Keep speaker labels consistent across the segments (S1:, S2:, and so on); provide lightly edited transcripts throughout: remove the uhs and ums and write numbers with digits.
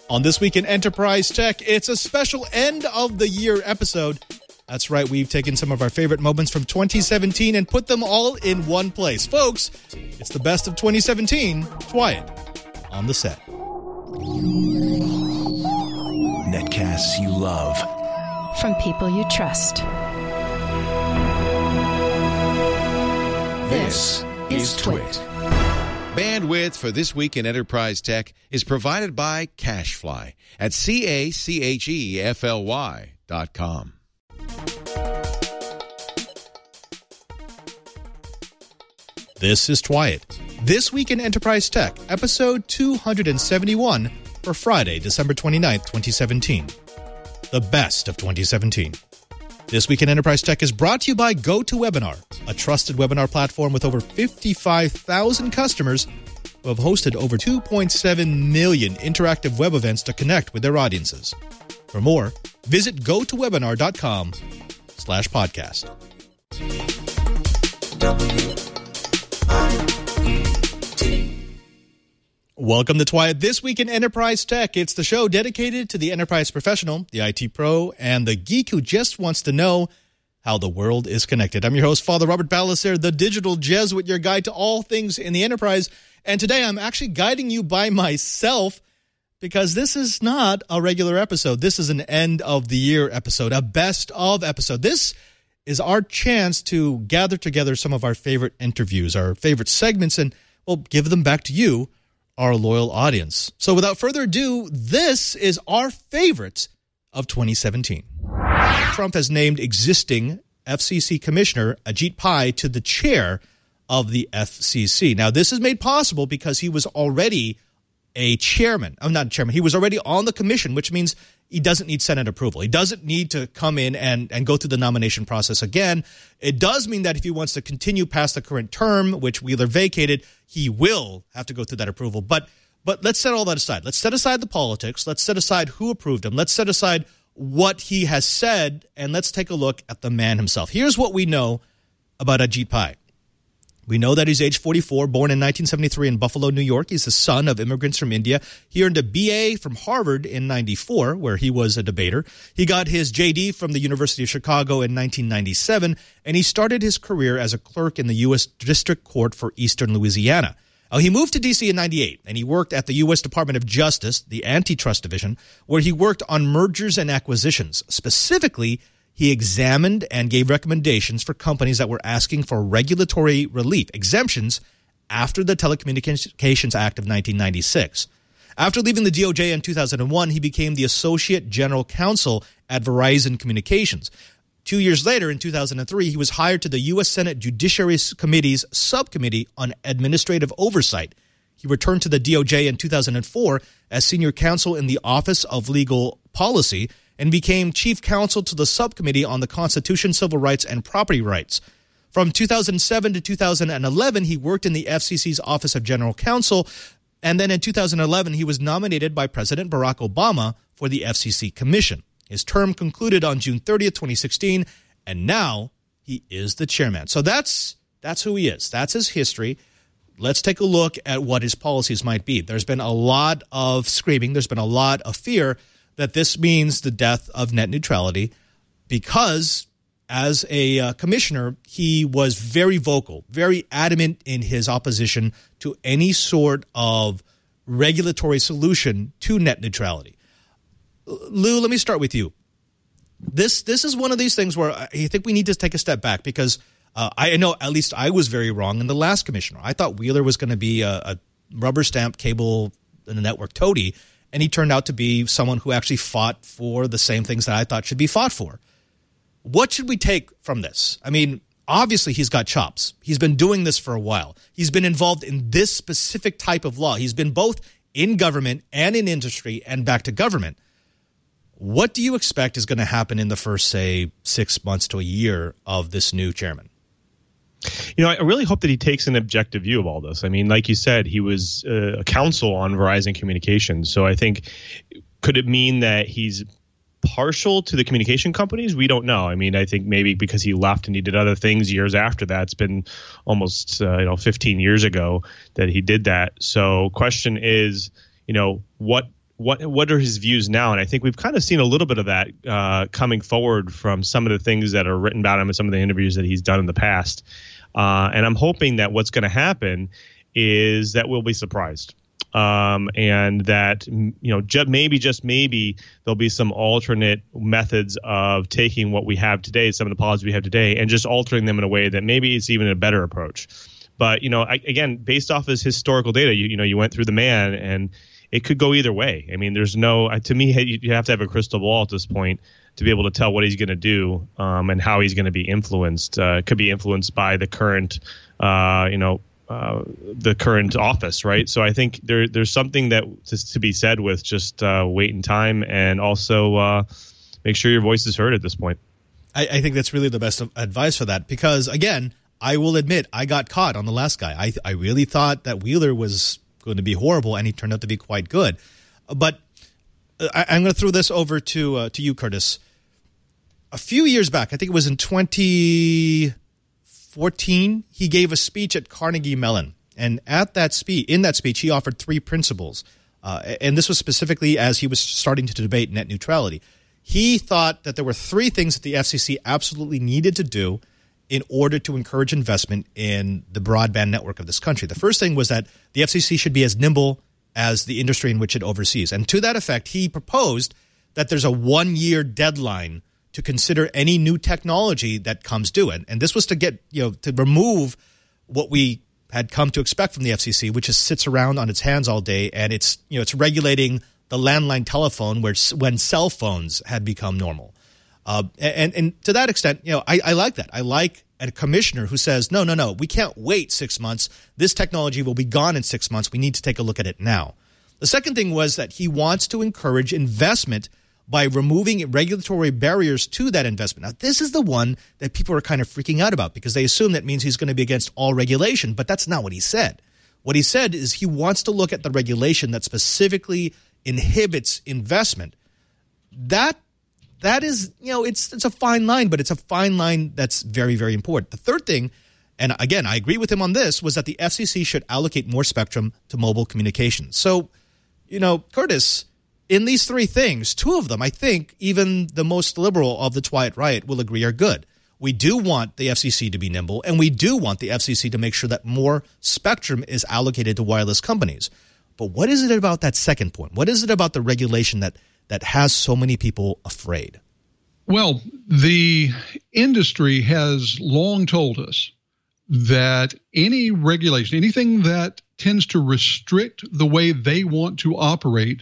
S1: On This Week in Enterprise Tech, it's a special end-of-the-year episode. That's right, we've taken some of our favorite moments from 2017 and put them all in one place. Folks, it's the best of 2017. Twiet on the set.
S2: Netcasts you love.
S3: From people you trust.
S2: This is Twit.
S4: Bandwidth for This Week in Enterprise Tech is provided by CacheFly at CacheFly.com.
S1: This is Twiet. This Week in Enterprise Tech, episode 271 for Friday, December 29th, 2017. The best of 2017. This Week in Enterprise Tech is brought to you by GoToWebinar, a trusted webinar platform with over 55,000 customers who have hosted over 2.7 million interactive web events to connect with their audiences. For more, visit gotowebinar.com/podcast. Welcome to Twiet. This Week in Enterprise Tech. It's the show dedicated to the enterprise professional, the IT pro, and the geek who just wants to know how the world is connected. I'm your host, Father Robert Ballecer, the digital Jesuit, your guide to all things in the enterprise. And today I'm actually guiding you by myself because this is not a regular episode. This is an end-of-the-year episode, a best-of episode. This is our chance to gather together some of our favorite interviews, our favorite segments, and we'll give them back to you, our loyal audience. So without further ado, this is our favorite of 2017. Trump has named existing FCC Commissioner Ajit Pai to the chair of the FCC. Now, this is made possible because he was already a chairman. I'm not a chairman. He was already on the commission, which means he doesn't need Senate approval. He doesn't need to come in and go through the nomination process again. It does mean that if he wants to continue past the current term, which Wheeler vacated, he will have to go through that approval. But let's set all that aside. Let's set aside the politics. Let's set aside who approved him. Let's set aside what he has said, and let's take a look at the man himself. Here's what we know about Ajit Pai. We know that he's age 44, born in 1973 in Buffalo, New York. He's the son of immigrants from India. He earned a BA from Harvard in 94, where he was a debater. He got his JD from the University of Chicago in 1997, and he started his career as a clerk in the U.S. District Court for Eastern Louisiana. He moved to D.C. in 98, and he worked at the U.S. Department of Justice, the Antitrust Division, where he worked on mergers and acquisitions. Specifically, he examined and gave recommendations for companies that were asking for regulatory relief, exemptions, after the Telecommunications Act of 1996. After leaving the DOJ in 2001, he became the Associate General Counsel at Verizon Communications. 2 years later, in 2003, he was hired to the U.S. Senate Judiciary Committee's Subcommittee on Administrative Oversight. He returned to the DOJ in 2004 as senior counsel in the Office of Legal Policy and became chief counsel to the Subcommittee on the Constitution, Civil Rights, and Property Rights. From 2007 to 2011, he worked in the FCC's Office of General Counsel, and then in 2011, he was nominated by President Barack Obama for the FCC Commission. His term concluded on June 30th, 2016, and now he is the chairman. So that's who he is. That's his history. Let's take a look at what his policies might be. There's been a lot of screaming. There's been a lot of fear that this means the death of net neutrality because as a commissioner, he was very vocal, very adamant in his opposition to any sort of regulatory solution to net neutrality. Lou, let me start with you. This is one of these things where I think we need to take a step back because I know at least I was very wrong in the last commissioner. I thought Wheeler was going to be a rubber stamp cable and a network toady, and he turned out to be someone who actually fought for the same things that I thought should be fought for. What should we take from this? I mean, obviously he's got chops. He's been doing this for a while. He's been involved in this specific type of law. He's been both in government and in industry and back to government. What do you expect is going to happen in the first, say, 6 months to a year of this new chairman?
S5: You know, I really hope that he takes an objective view of all this. I mean, like you said, he was a counsel on Verizon Communications. So I think, could it mean that he's partial to the communication companies? We don't know. I mean, I think maybe because he left and he did other things years after that. It's been almost 15 years ago that he did that. So question is, what what are his views now? And I think we've kind of seen a little bit of that coming forward from some of the things that are written about him and some of the interviews that he's done in the past. And I'm hoping that what's going to happen is that we'll be surprised. And that, maybe there'll be some alternate methods of taking what we have today, some of the policies we have today, and just altering them in a way that maybe it's even a better approach. But, again, based off his historical data, you went through the man, and it could go either way. I mean, there's to me, you have to have a crystal ball at this point to be able to tell what he's going to do and how he's going to be influenced. Could be influenced by the current, the current office, right? So I think there's something that to be said with just wait in time, and also make sure your voice is heard at this point.
S1: I think that's really the best advice for that, because, again, I will admit I got caught on the last guy. I really thought that Wheeler was going to be horrible, and he turned out to be quite good. But I'm going to throw this over to you, Curtis. A few years back, I think it was in 2014, he gave a speech at Carnegie Mellon. And in that speech, he offered 3 principles. And this was specifically as he was starting to debate net neutrality. He thought that there were 3 things that the FCC absolutely needed to do in order to encourage investment in the broadband network of this country. The first thing was that the FCC should be as nimble as the industry in which it oversees. And to that effect, he proposed that there's a 1-year deadline to consider any new technology that comes due. And this was to get, to remove what we had come to expect from the FCC, which just sits around on its hands all day, and it's regulating the landline telephone when cell phones had become normal. And to that extent, I like that. I like a commissioner who says, no, we can't wait 6 months. This technology will be gone in 6 months. We need to take a look at it now. The second thing was that he wants to encourage investment by removing regulatory barriers to that investment. Now, this is the one that people are kind of freaking out about, because they assume that means he's going to be against all regulation, but that's not what he said. What he said is he wants to look at the regulation that specifically inhibits investment. That is, it's a fine line, but it's a fine line that's very, very important. The third thing, and again, I agree with him on this, was that the FCC should allocate more spectrum to mobile communications. So, Curtis, in these 3 things, 2 of them, I think even the most liberal of the Twilight Riot will agree are good. We do want the FCC to be nimble, and we do want the FCC to make sure that more spectrum is allocated to wireless companies. But what is it about that second point? What is it about the regulation that has so many people afraid?
S6: Well, the industry has long told us that any regulation, anything that tends to restrict the way they want to operate,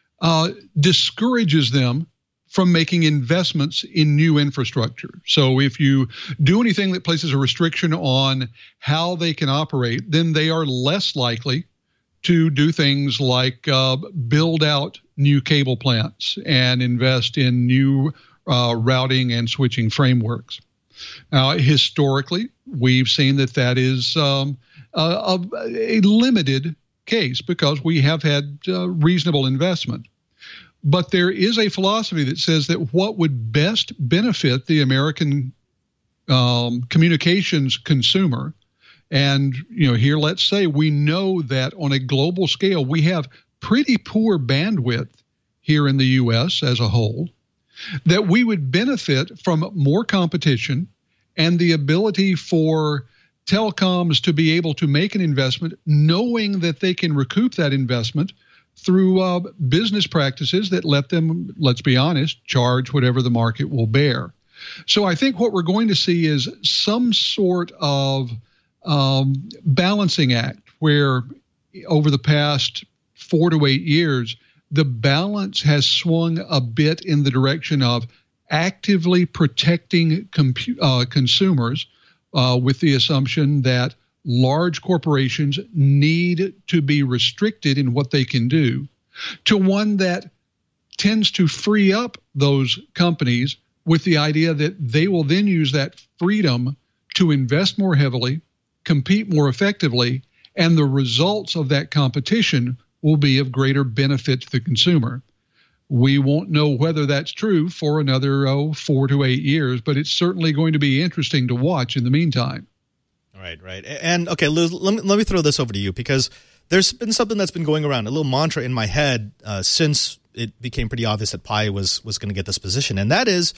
S6: discourages them from making investments in new infrastructure. So if you do anything that places a restriction on how they can operate, then they are less likely to do things like build out new cable plants and invest in new routing and switching frameworks. Now, historically, we've seen that is a limited case because we have had reasonable investment. But there is a philosophy that says that what would best benefit the American communications consumer, and here let's say we know that on a global scale we have pretty poor bandwidth here in the U.S. as a whole, that we would benefit from more competition and the ability for telecoms to be able to make an investment knowing that they can recoup that investment through business practices that let them, let's be honest, charge whatever the market will bear. So I think what we're going to see is some sort of balancing act where over the past 4 to 8 years, the balance has swung a bit in the direction of actively protecting consumers with the assumption that large corporations need to be restricted in what they can do, to one that tends to free up those companies with the idea that they will then use that freedom to invest more heavily, compete more effectively, and the results of that competition will be of greater benefit to the consumer. We won't know whether that's true for another 4 to 8 years, but it's certainly going to be interesting to watch in the meantime.
S1: Right. And okay, Lou, let me throw this over to you, because There's been something that's been going around, a little mantra in my head since it became pretty obvious that Pai was going to get this position. And that is,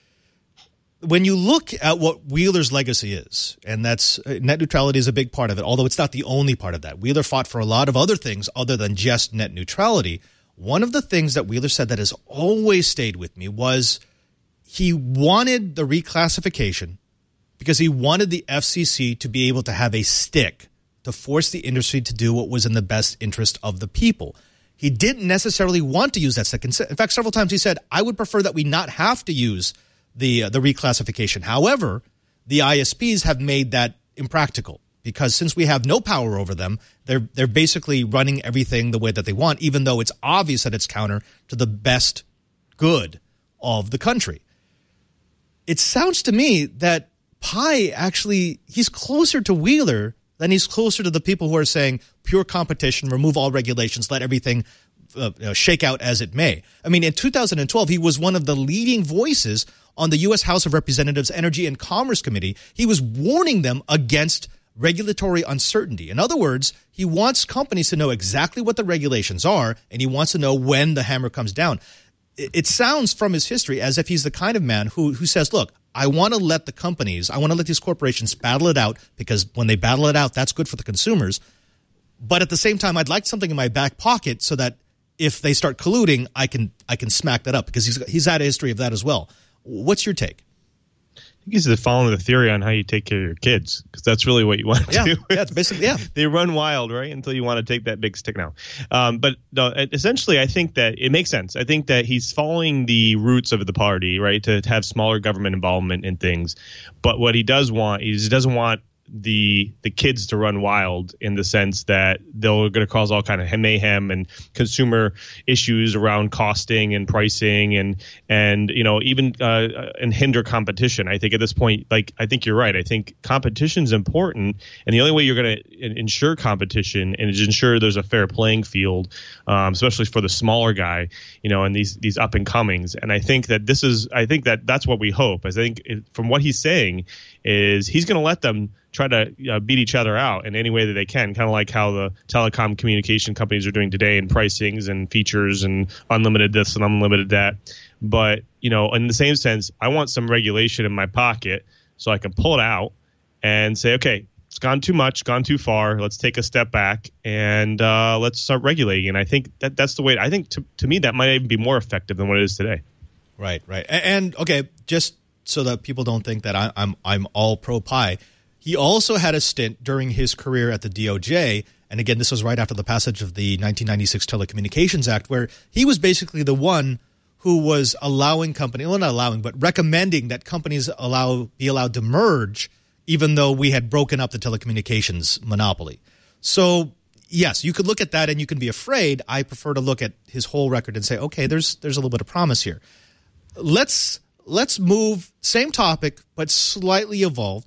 S1: when you look at what Wheeler's legacy is, and that's net neutrality is a big part of it, although it's not the only part of that. Wheeler fought for a lot of other things other than just net neutrality. One of the things that Wheeler said that has always stayed with me was he wanted the reclassification because he wanted the FCC to be able to have a stick to force the industry to do what was in the best interest of the people. He didn't necessarily want to use that stick. In fact, several times he said, I would prefer that we not have to use the reclassification. However, the ISPs have made that impractical because since we have no power over them, they're basically running everything the way that they want, even though it's obvious that it's counter to the best good of the country. It sounds to me that Pai actually, he's closer to Wheeler than he's closer to the people who are saying pure competition, remove all regulations, let everything shake out as it may. I mean, in 2012, he was one of the leading voices on the U.S. House of Representatives Energy and Commerce Committee. He was warning them against regulatory uncertainty. In other words, he wants companies to know exactly what the regulations are, and he wants to know when the hammer comes down. It sounds from his history as if he's the kind of man who says, look, I want to let the companies, I want to let these corporations battle it out because when they battle it out, that's good for the consumers. But at the same time, I'd like something in my back pocket so that if they start colluding, I can smack that up because he's had a history of that as well. What's your take?
S5: I think he's following the theory on how you take care of your kids because that's really what you want to do.
S1: Yeah, it's basically, yeah.
S5: They run wild, right, until you want to take that big stick now. But no, essentially, I think that it makes sense. I think that he's following the roots of the party, right, to have smaller government involvement in things. But what he does want is he doesn't want the kids to run wild in the sense that they're going to cause all kind of mayhem and consumer issues around costing and pricing and even and hinder competition. I think at this point, I think you're right. I think competition is important, and the only way you're going to ensure competition and is ensure there's a fair playing field, especially for the smaller guy, and these up and comings. And I think that that's what we hope. I think from what he's saying is he's going to let them try to beat each other out in any way that they can, kind of like how the telecom communication companies are doing today in pricings and features and unlimited this and unlimited that. But, in the same sense, I want some regulation in my pocket so I can pull it out and say, okay, it's gone too much, gone too far. Let's take a step back and let's start regulating. And I think that's the way. I think to me that might even be more effective than what it is today.
S1: Right. And okay, just so that people don't think that I'm all pro Pai. He also had a stint during his career at the DOJ, and again, this was right after the passage of the 1996 Telecommunications Act, where he was basically the one who was allowing companies, well, not allowing, but recommending that companies be allowed to merge, even though we had broken up the telecommunications monopoly. So, yes, you could look at that and you can be afraid. I prefer to look at his whole record and say, okay, there's a little bit of promise here. Let's move, same topic, but slightly evolved.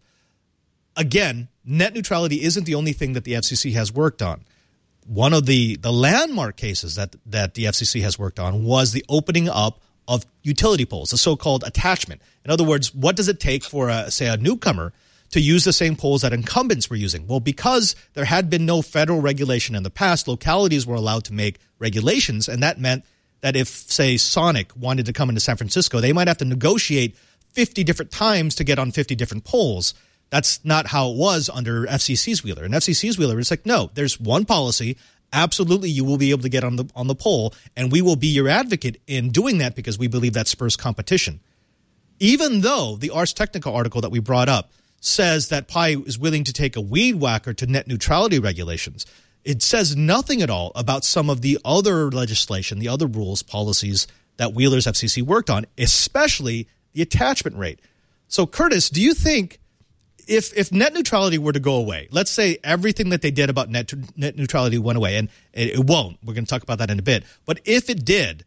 S1: Again, net neutrality isn't the only thing that the FCC has worked on. One of the landmark cases that the FCC has worked on was the opening up of utility poles, the so-called attachment. In other words, what does it take for, say, a newcomer to use the same poles that incumbents were using? Well, because there had been no federal regulation in the past, localities were allowed to make regulations, and that meant that if, say, Sonic wanted to come into San Francisco, they might have to negotiate 50 different times to get on 50 different poles. That's not how it was under FCC's Wheeler. And FCC's Wheeler is like, no, there's one policy. Absolutely, you will be able to get on the pole, and we will be your advocate in doing that because we believe that spurs competition. Even though the Ars Technica article that we brought up says that Pai is willing to take a weed whacker to net neutrality regulations, it says nothing at all about some of the other legislation, the other rules, policies that Wheeler's FCC worked on, especially the attachment rate. So, Curtis, do you think if net neutrality were to go away, let's say everything that they did about net neutrality went away, and it won't. We're going to talk about that in a bit. But if it did,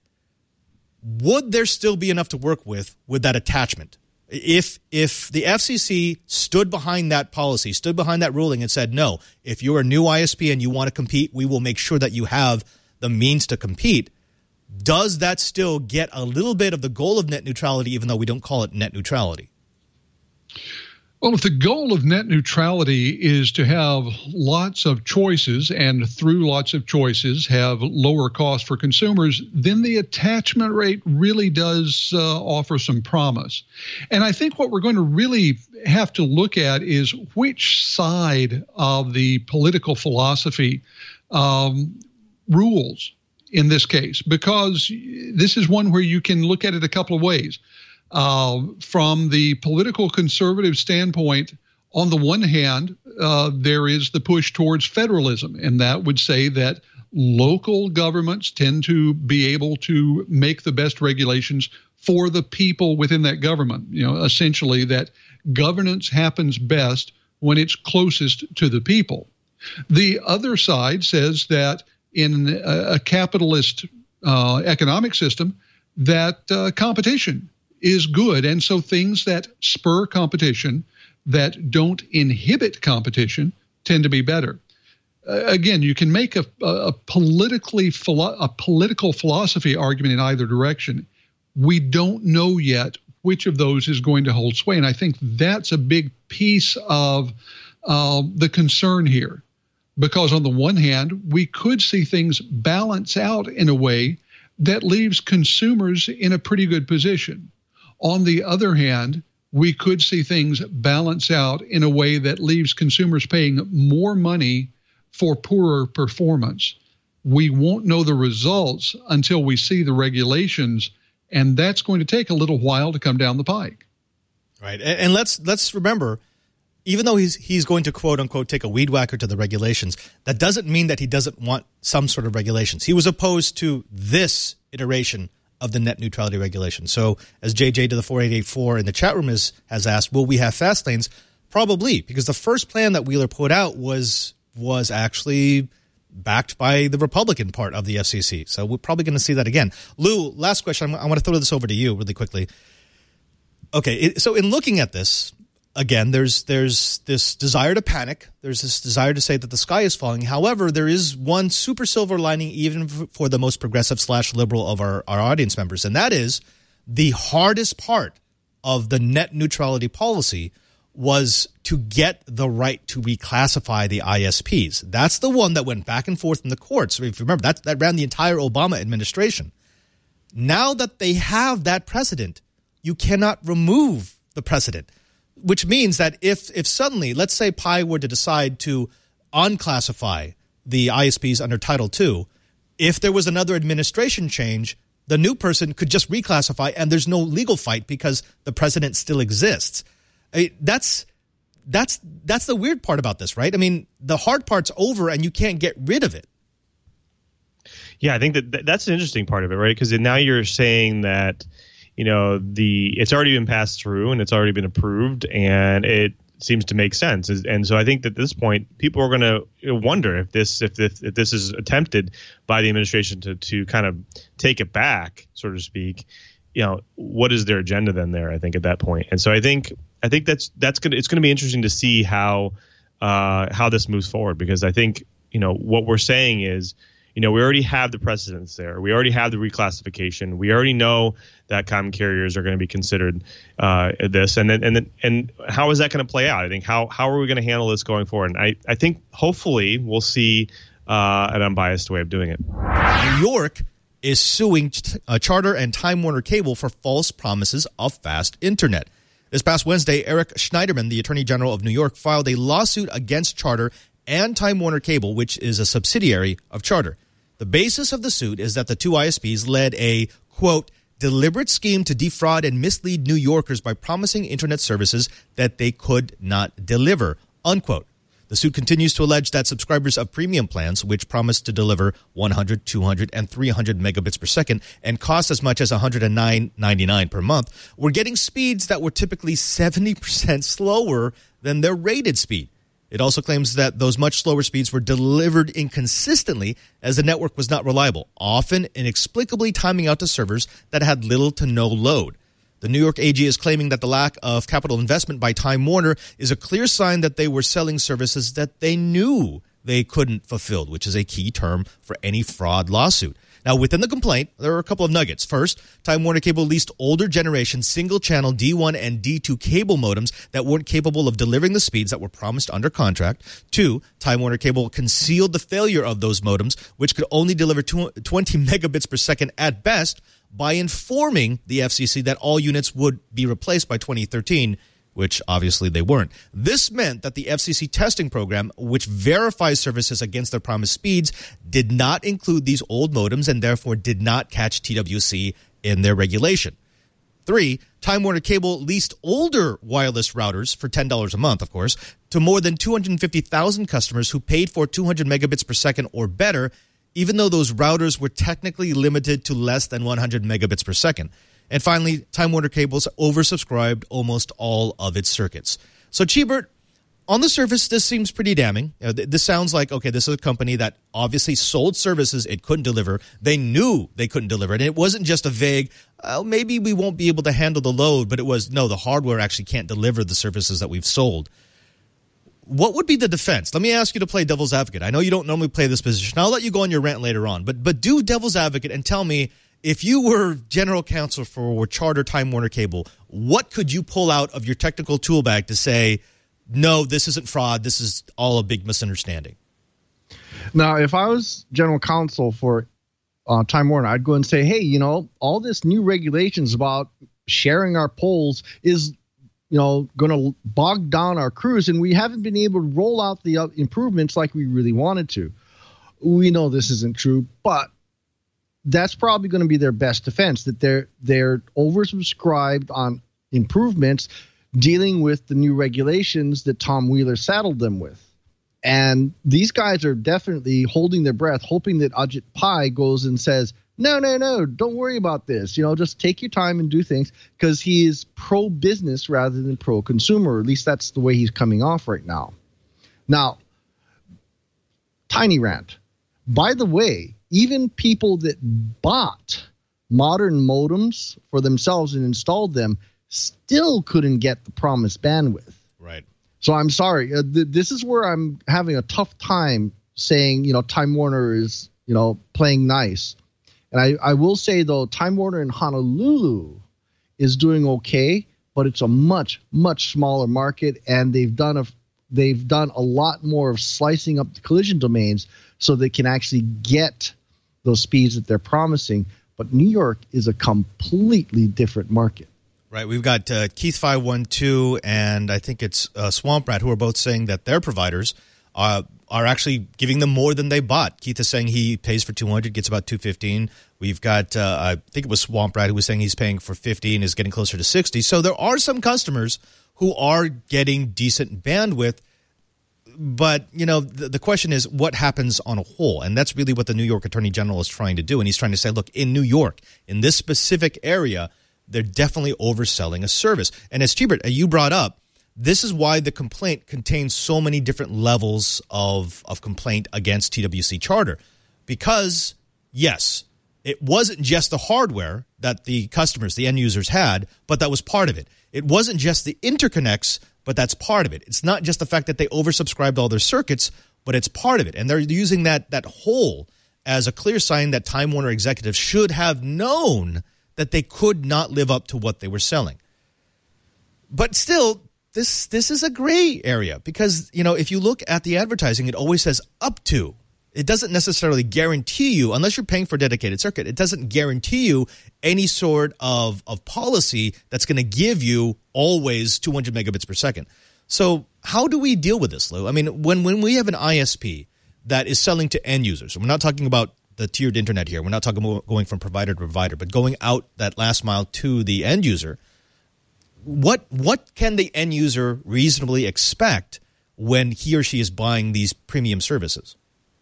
S1: would there still be enough to work with that attachment? If the FCC stood behind that policy, stood behind that ruling and said, no, if you're a new ISP and you want to compete, we will make sure that you have the means to compete, does that still get a little bit of the goal of net neutrality, even though we don't call it net neutrality?
S6: Well, if the goal of net neutrality is to have lots of choices and through lots of choices have lower costs for consumers, then the attachment rate really does offer some promise. And I think what we're going to really have to look at is which side of the political philosophy rules in this case, because this is one where you can look at it a couple of ways. From the political conservative standpoint, on the one hand, there is the push towards federalism, and that would say that local governments tend to be able to make the best regulations for the people within that government. Essentially that governance happens best when it's closest to the people. The other side says that in a capitalist economic system, that competition is good. And so things that spur competition, that don't inhibit competition, tend to be better. Again, you can make a political philosophy argument in either direction. We don't know yet which of those is going to hold sway. And I think that's a big piece of the concern here. Because on the one hand, we could see things balance out in a way that leaves consumers in a pretty good position. On the other hand, we could see things balance out in a way that leaves consumers paying more money for poorer performance. We won't know the results until we see the regulations, and that's going to take a little while to come down the pike.
S1: Right. And let's remember, even though he's going to, quote unquote, take a weed whacker to the regulations, that doesn't mean that he doesn't want some sort of regulations. He was opposed to this iteration of the net neutrality regulation. So as JJ to the 4884 in the chat room has asked, will we have fast lanes? Probably, because the first plan that Wheeler put out was actually backed by the Republican part of the FCC. So we're probably going to see that again. Lou, last question. I want to throw this over to you really quickly. Okay, so in looking at this, again, there's this desire to panic. There's this desire to say that the sky is falling. However, there is one super silver lining even for the most progressive / liberal of our audience members, and that is the hardest part of the net neutrality policy was to get the right to reclassify the ISPs. That's the one that went back and forth in the courts. If you remember, that ran the entire Obama administration. Now that they have that precedent, you cannot remove the precedent. Which means that if suddenly, let's say Pi were to decide to unclassify the ISPs under Title II, if there was another administration change, the new person could just reclassify and there's no legal fight because the precedent still exists. That's the weird part about this, right? I mean, the hard part's over and you can't get rid of it.
S5: Yeah, I think that's an interesting part of it, right? Because now you're saying that it's already been passed through and it's already been approved and it seems to make sense. And so I think that at this point, people are going to wonder if this is attempted by the administration to kind of take it back, so to speak. What is their agenda then there? I think at that point. And so I think it's going to be interesting to see how this moves forward, because I think what we're saying is, we already have the precedents there. We already have the reclassification. We already know that common carriers are going to be considered this. And how is that going to play out? I think how are we going to handle this going forward? And I think hopefully we'll see an unbiased way of doing it.
S1: New York is suing Charter and Time Warner Cable for false promises of fast internet. This past Wednesday, Eric Schneiderman, the Attorney General of New York, filed a lawsuit against Charter and Time Warner Cable, which is a subsidiary of Charter. The basis of the suit is that the two ISPs led a, quote, deliberate scheme to defraud and mislead New Yorkers by promising internet services that they could not deliver, unquote. The suit continues to allege that subscribers of premium plans, which promise to deliver 100, 200, and 300 megabits per second and cost as much as $109.99 per month, were getting speeds that were typically 70% slower than their rated speed. It also claims that those much slower speeds were delivered inconsistently as the network was not reliable, often inexplicably timing out to servers that had little to no load. The New York AG is claiming that the lack of capital investment by Time Warner is a clear sign that they were selling services that they knew they couldn't fulfill, which is a key term for any fraud lawsuit. Now, within the complaint, there are a couple of nuggets. First, Time Warner Cable leased older generation single-channel D1 and D2 cable modems that weren't capable of delivering the speeds that were promised under contract. 2, Time Warner Cable concealed the failure of those modems, which could only deliver 20 megabits per second at best, by informing the FCC that all units would be replaced by 2013, which obviously they weren't. This meant that the FCC testing program, which verifies services against their promised speeds, did not include these old modems and therefore did not catch TWC in their regulation. 3, Time Warner Cable leased older wireless routers for $10 a month, of course, to more than 250,000 customers who paid for 200 megabits per second or better, even though those routers were technically limited to less than 100 megabits per second. And finally, Time Warner Cables oversubscribed almost all of its circuits. So, Chibert, on the surface, this seems pretty damning. This sounds like, okay, this is a company that obviously sold services it couldn't deliver. They knew they couldn't deliver it. And it wasn't just a vague, maybe we won't be able to handle the load, but it was, no, the hardware actually can't deliver the services that we've sold. What would be the defense? Let me ask you to play devil's advocate. I know you don't normally play this position. I'll let you go on your rant later on. But do devil's advocate and tell me, if you were general counsel for Charter Time Warner Cable, what could you pull out of your technical tool bag to say, no, this isn't fraud, this is all a big misunderstanding?
S7: Now, if I was general counsel for Time Warner, I'd go and say, hey, all this new regulations about sharing our poles is, going to bog down our crews, and we haven't been able to roll out the improvements like we really wanted to. We know this isn't true, but that's probably going to be their best defense, that they're oversubscribed on improvements dealing with the new regulations that Tom Wheeler saddled them with. And these guys are definitely holding their breath, hoping that Ajit Pai goes and says, no, don't worry about this. Just take your time and do things, because he is pro-business rather than pro-consumer. At least that's the way he's coming off right now. Now, tiny rant. By the way, even people that bought modern modems for themselves and installed them still couldn't get the promised bandwidth.
S1: Right.
S7: So I'm sorry. This is where I'm having a tough time saying, Time Warner is, playing nice. And I will say, though, Time Warner in Honolulu is doing okay, but it's a much, much smaller market, and they've done a lot more of slicing up the collision domains so they can actually get those speeds that they're promising. But New York is a completely different market.
S1: Right. We've got Keith 512 and I think it's Swamp Rat, who are both saying that their providers are actually giving them more than they bought. Keith is saying he pays for 200, gets about 215. We've got, I think it was Swamp Rat who was saying he's paying for 50 and is getting closer to 60. So there are some customers who are getting decent bandwidth. But, the question is what happens on a whole? And that's really what the New York Attorney General is trying to do. And he's trying to say, look, in New York, in this specific area, they're definitely overselling a service. And as Chibert, you brought up, this is why the complaint contains so many different levels of complaint against TWC Charter. Because, yes, it wasn't just the hardware that the customers, the end users had, but that was part of it. It wasn't just the interconnects, but that's part of it. It's not just the fact that they oversubscribed all their circuits, but it's part of it. And they're using that hole as a clear sign that Time Warner executives should have known that they could not live up to what they were selling. But still, this is a gray area because, if you look at the advertising, it always says up to. It doesn't necessarily guarantee you, unless you're paying for a dedicated circuit, it doesn't guarantee you any sort of policy that's going to give you always 200 megabits per second. So how do we deal with this, Lou? I mean, when we have an ISP that is selling to end users, we're not talking about the tiered internet here. We're not talking about going from provider to provider, but going out that last mile to the end user. What can the end user reasonably expect when he or she is buying these premium services?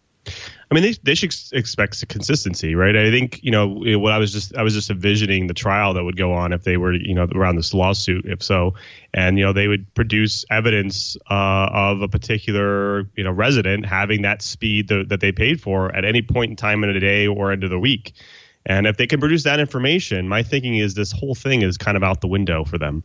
S5: I mean, they should expect consistency, right? I think, what I was just envisioning the trial that would go on if they were, around this lawsuit, if so, and, they would produce evidence of a particular, resident having that speed that they paid for at any point in time in a day or end of the week. And if they can produce that information, my thinking is this whole thing is kind of out the window for them.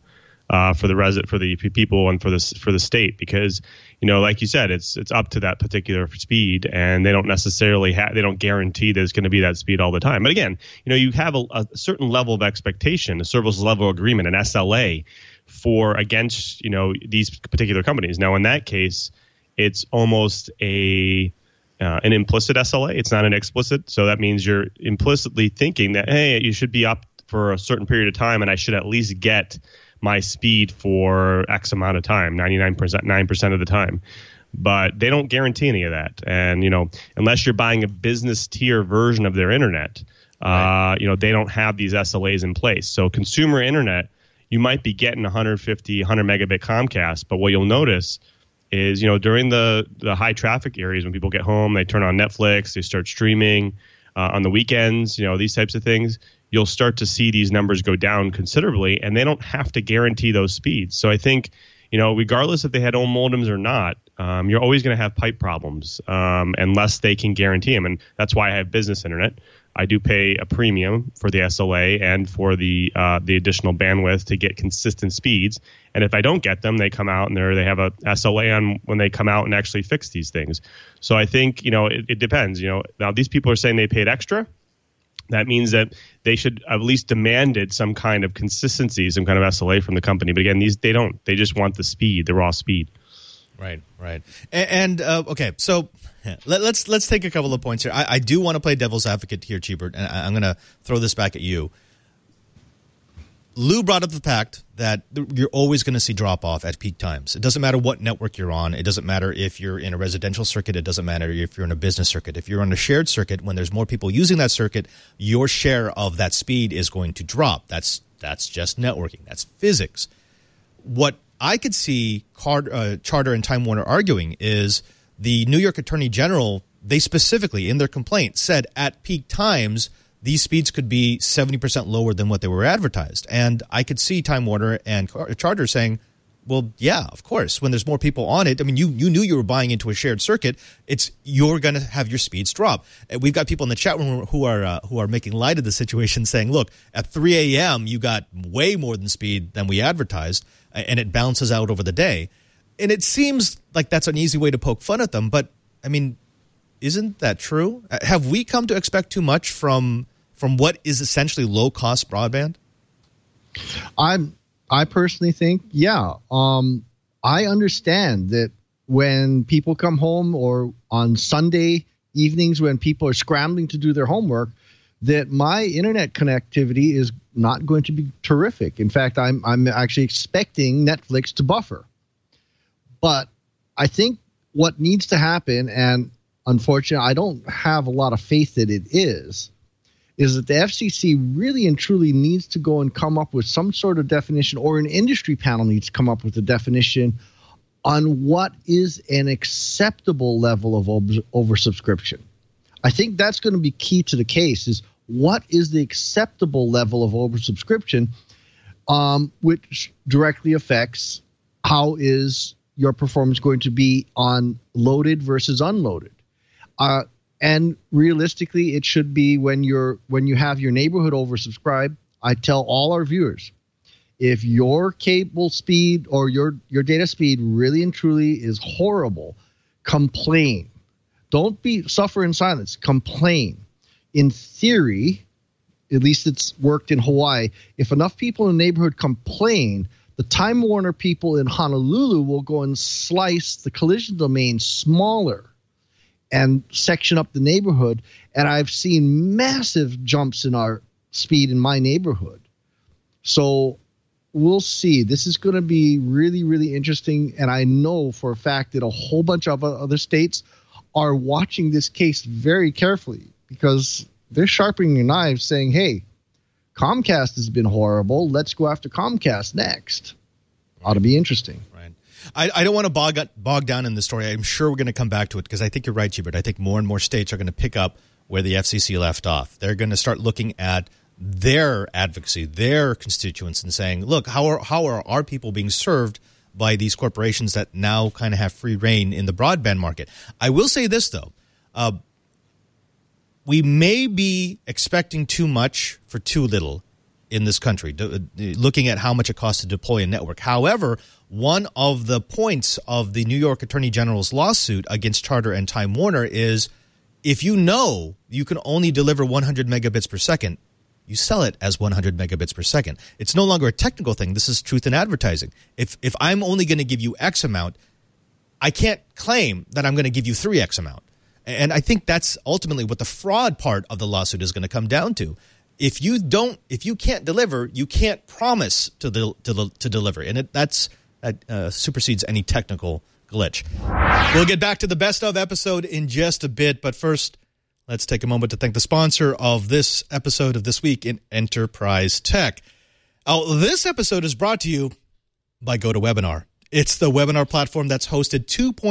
S5: for the people and for the state, because like you said, it's up to that particular speed, and they don't necessarily they don't guarantee that it's going to be that speed all the time. But again, you have a certain level of expectation, a service level agreement, an SLA against these particular companies. Now in that case, it's almost an implicit SLA. It's not an explicit. So that means you're implicitly thinking that, hey, you should be up for a certain period of time, and I should at least get my speed for X amount of time, 9% of the time. But they don't guarantee any of that. And, unless you're buying a business tier version of their internet, right. They don't have these SLAs in place. So consumer internet, you might be getting 150, 100 megabit Comcast, but what you'll notice is, during the high traffic areas, when people get home, they turn on Netflix, they start streaming on the weekends, these types of things, you'll start to see these numbers go down considerably, and they don't have to guarantee those speeds. So I think, regardless if they had own modems or not, you're always going to have pipe problems unless they can guarantee them. And that's why I have business internet. I do pay a premium for the SLA and for the additional bandwidth to get consistent speeds. And if I don't get them, they come out and they have a SLA on when they come out and actually fix these things. So I think, it depends. Now these people are saying they paid extra. That means that they should at least demanded some kind of consistency, some kind of SLA from the company. But again, they don't. They just want the speed, the raw speed.
S1: Right. And okay, so let's take a couple of points here. I do want to play devil's advocate here, Cheebert, and I'm going to throw this back at you. Lou brought up the fact that you're always going to see drop-off at peak times. It doesn't matter what network you're on. It doesn't matter if you're in a residential circuit. It doesn't matter if you're in a business circuit. If you're on a shared circuit, when there's more people using that circuit, your share of that speed is going to drop. That's just networking. That's physics. What I could see Charter and Time Warner arguing is the New York Attorney General, they specifically, in their complaint, said at peak times – these speeds could be 70% lower than what they were advertised. And I could see Time Warner and Charter saying, well, yeah, of course, when there's more people on it. I mean, you knew you were buying into a shared circuit. You're going to have your speeds drop. And we've got people in the chat room who are making light of the situation, saying, look, at 3 a.m., you got way more than speed than we advertised, and it bounces out over the day. And it seems like that's an easy way to poke fun at them. But, I mean, isn't that true? Have we come to expect too much from what is essentially low-cost broadband?
S7: I personally think, yeah. I understand that when people come home or on Sunday evenings when people are scrambling to do their homework, that my internet connectivity is not going to be terrific. In fact, I'm actually expecting Netflix to buffer. But I think what needs to happen, and unfortunately I don't have a lot of faith that it is that the FCC really and truly needs to go and come up with some sort of definition, or an industry panel needs to come up with a definition on what is an acceptable level of oversubscription. I think that's going to be key to the case, is what is the acceptable level of oversubscription, which directly affects how is your performance going to be on loaded versus unloaded. And realistically, it should be when you have your neighborhood oversubscribed. I tell all our viewers, if your cable speed or your data speed really and truly is horrible, complain. Don't suffer in silence. Complain. In theory, at least it's worked in Hawaii, if enough people in the neighborhood complain, the Time Warner people in Honolulu will go and slice the collision domain smaller and section up the neighborhood. And I've seen massive jumps in our speed in my neighborhood. So we'll see. This is going to be really, really interesting. And I know for a fact that a whole bunch of other states are watching this case very carefully, because they're sharpening their knives saying, hey, Comcast has been horrible. Let's go after Comcast next. Ought to be interesting.
S1: Right. I don't want to bog down in the story. I'm sure we're going to come back to it, because I think you're right, Cheebert. I think more and more states are going to pick up where the FCC left off. They're going to start looking at their advocacy, their constituents, and saying, look, how are our people being served by these corporations that now kind of have free reign in the broadband market? I will say this, though. We may be expecting too much for too little in this country, looking at how much it costs to deploy a network. However, one of the points of the New York Attorney General's lawsuit against Charter and Time Warner is if you know you can only deliver 100 megabits per second, you sell it as 100 megabits per second. It's no longer a technical thing. This is truth in advertising. If I'm only going to give you X amount, I can't claim that I'm going to give you 3X amount. And I think that's ultimately what the fraud part of the lawsuit is going to come down to. If you can't deliver, you can't promise to deliver. And that supersedes any technical glitch. We'll get back to the best of episode in just a bit, but first, let's take a moment to thank the sponsor of this episode of This Week in Enterprise Tech. This episode is brought to you by GoToWebinar. It's the webinar platform that's hosted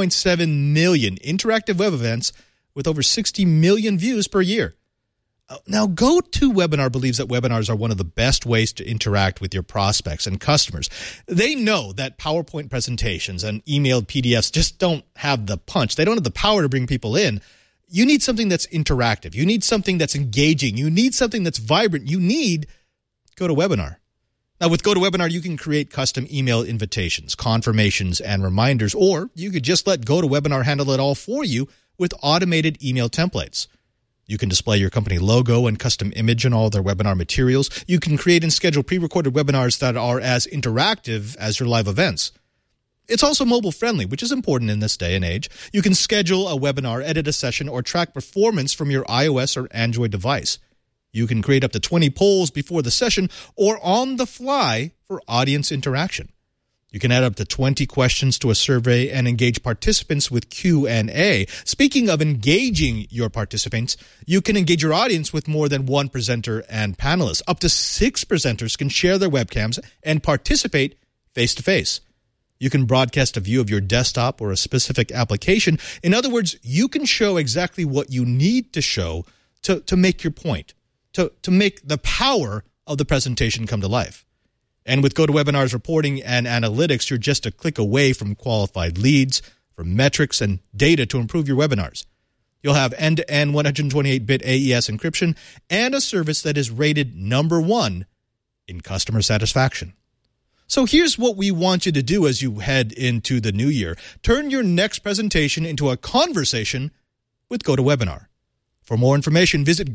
S1: 2.7 million interactive web events with over 60 million views per year. Now, GoToWebinar believes that webinars are one of the best ways to interact with your prospects and customers. They know that PowerPoint presentations and emailed PDFs just don't have the punch. They don't have the power to bring people in. You need something that's interactive. You need something that's engaging. You need something that's vibrant. You need GoToWebinar. Now, with GoToWebinar, you can create custom email invitations, confirmations, and reminders, or you could just let GoToWebinar handle it all for you with automated email templates. You can display your company logo and custom image in all their webinar materials. You can create and schedule pre-recorded webinars that are as interactive as your live events. It's also mobile-friendly, which is important in this day and age. You can schedule a webinar, edit a session, or track performance from your iOS or Android device. You can create up to 20 polls before the session or on the fly for audience interaction. You can add up to 20 questions to a survey and engage participants with Q&A. Speaking of engaging your participants, you can engage your audience with more than one presenter and panelists. Up to 6 presenters can share their webcams and participate face-to-face. You can broadcast a view of your desktop or a specific application. In other words, you can show exactly what you need to show to make your point, to make the power of the presentation come to life. And with GoToWebinar's reporting and analytics, you're just a click away from qualified leads, from metrics and data to improve your webinars. You'll have end-to-end 128-bit AES encryption and a service that is rated #1 in customer satisfaction. So here's what we want you to do as you head into the new year. Turn your next presentation into a conversation with GoToWebinar. For more information, visit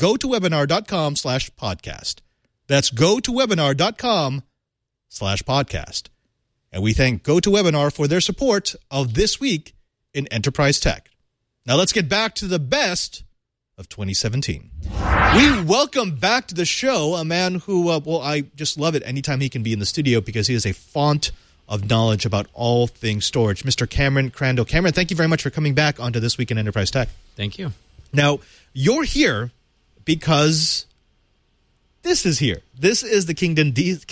S1: gotowebinar.com/podcast. That's gotowebinar.com/podcast. And we thank GoToWebinar for their support of This Week in Enterprise Tech. Now let's get back to the best of 2017. We welcome back to the show a man who, I just love it anytime he can be in the studio because he is a font of knowledge about all things storage. Mr. Cameron Crandall. Cameron, thank you very much for coming back onto This Week in Enterprise Tech.
S8: Thank you.
S1: Now, you're here because this is here. This is the Kingston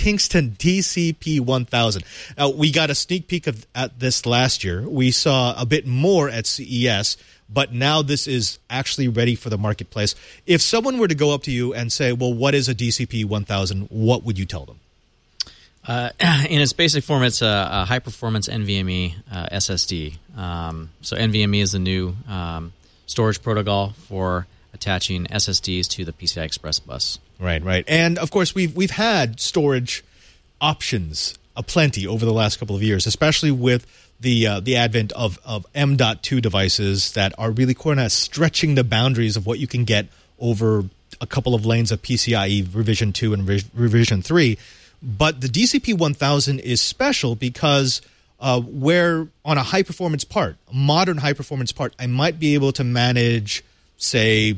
S1: DCP 1000. Now, we got a sneak peek at this last year. We saw a bit more at CES, but now this is actually ready for the marketplace. If someone were to go up to you and say, well, what is a DCP 1000, what would you tell them?
S8: In its basic form, it's a high-performance NVMe SSD. So NVMe is the new storage protocol for attaching SSDs to the PCI Express bus.
S1: Right. And, of course, we've had storage options aplenty over the last couple of years, especially with the advent of M.2 devices that are really kind of stretching the boundaries of what you can get over a couple of lanes of PCIe Revision 2 and Revision 3. But the DCP 1000 is special because where on a high-performance part, a modern high-performance part, I might be able to manage, say,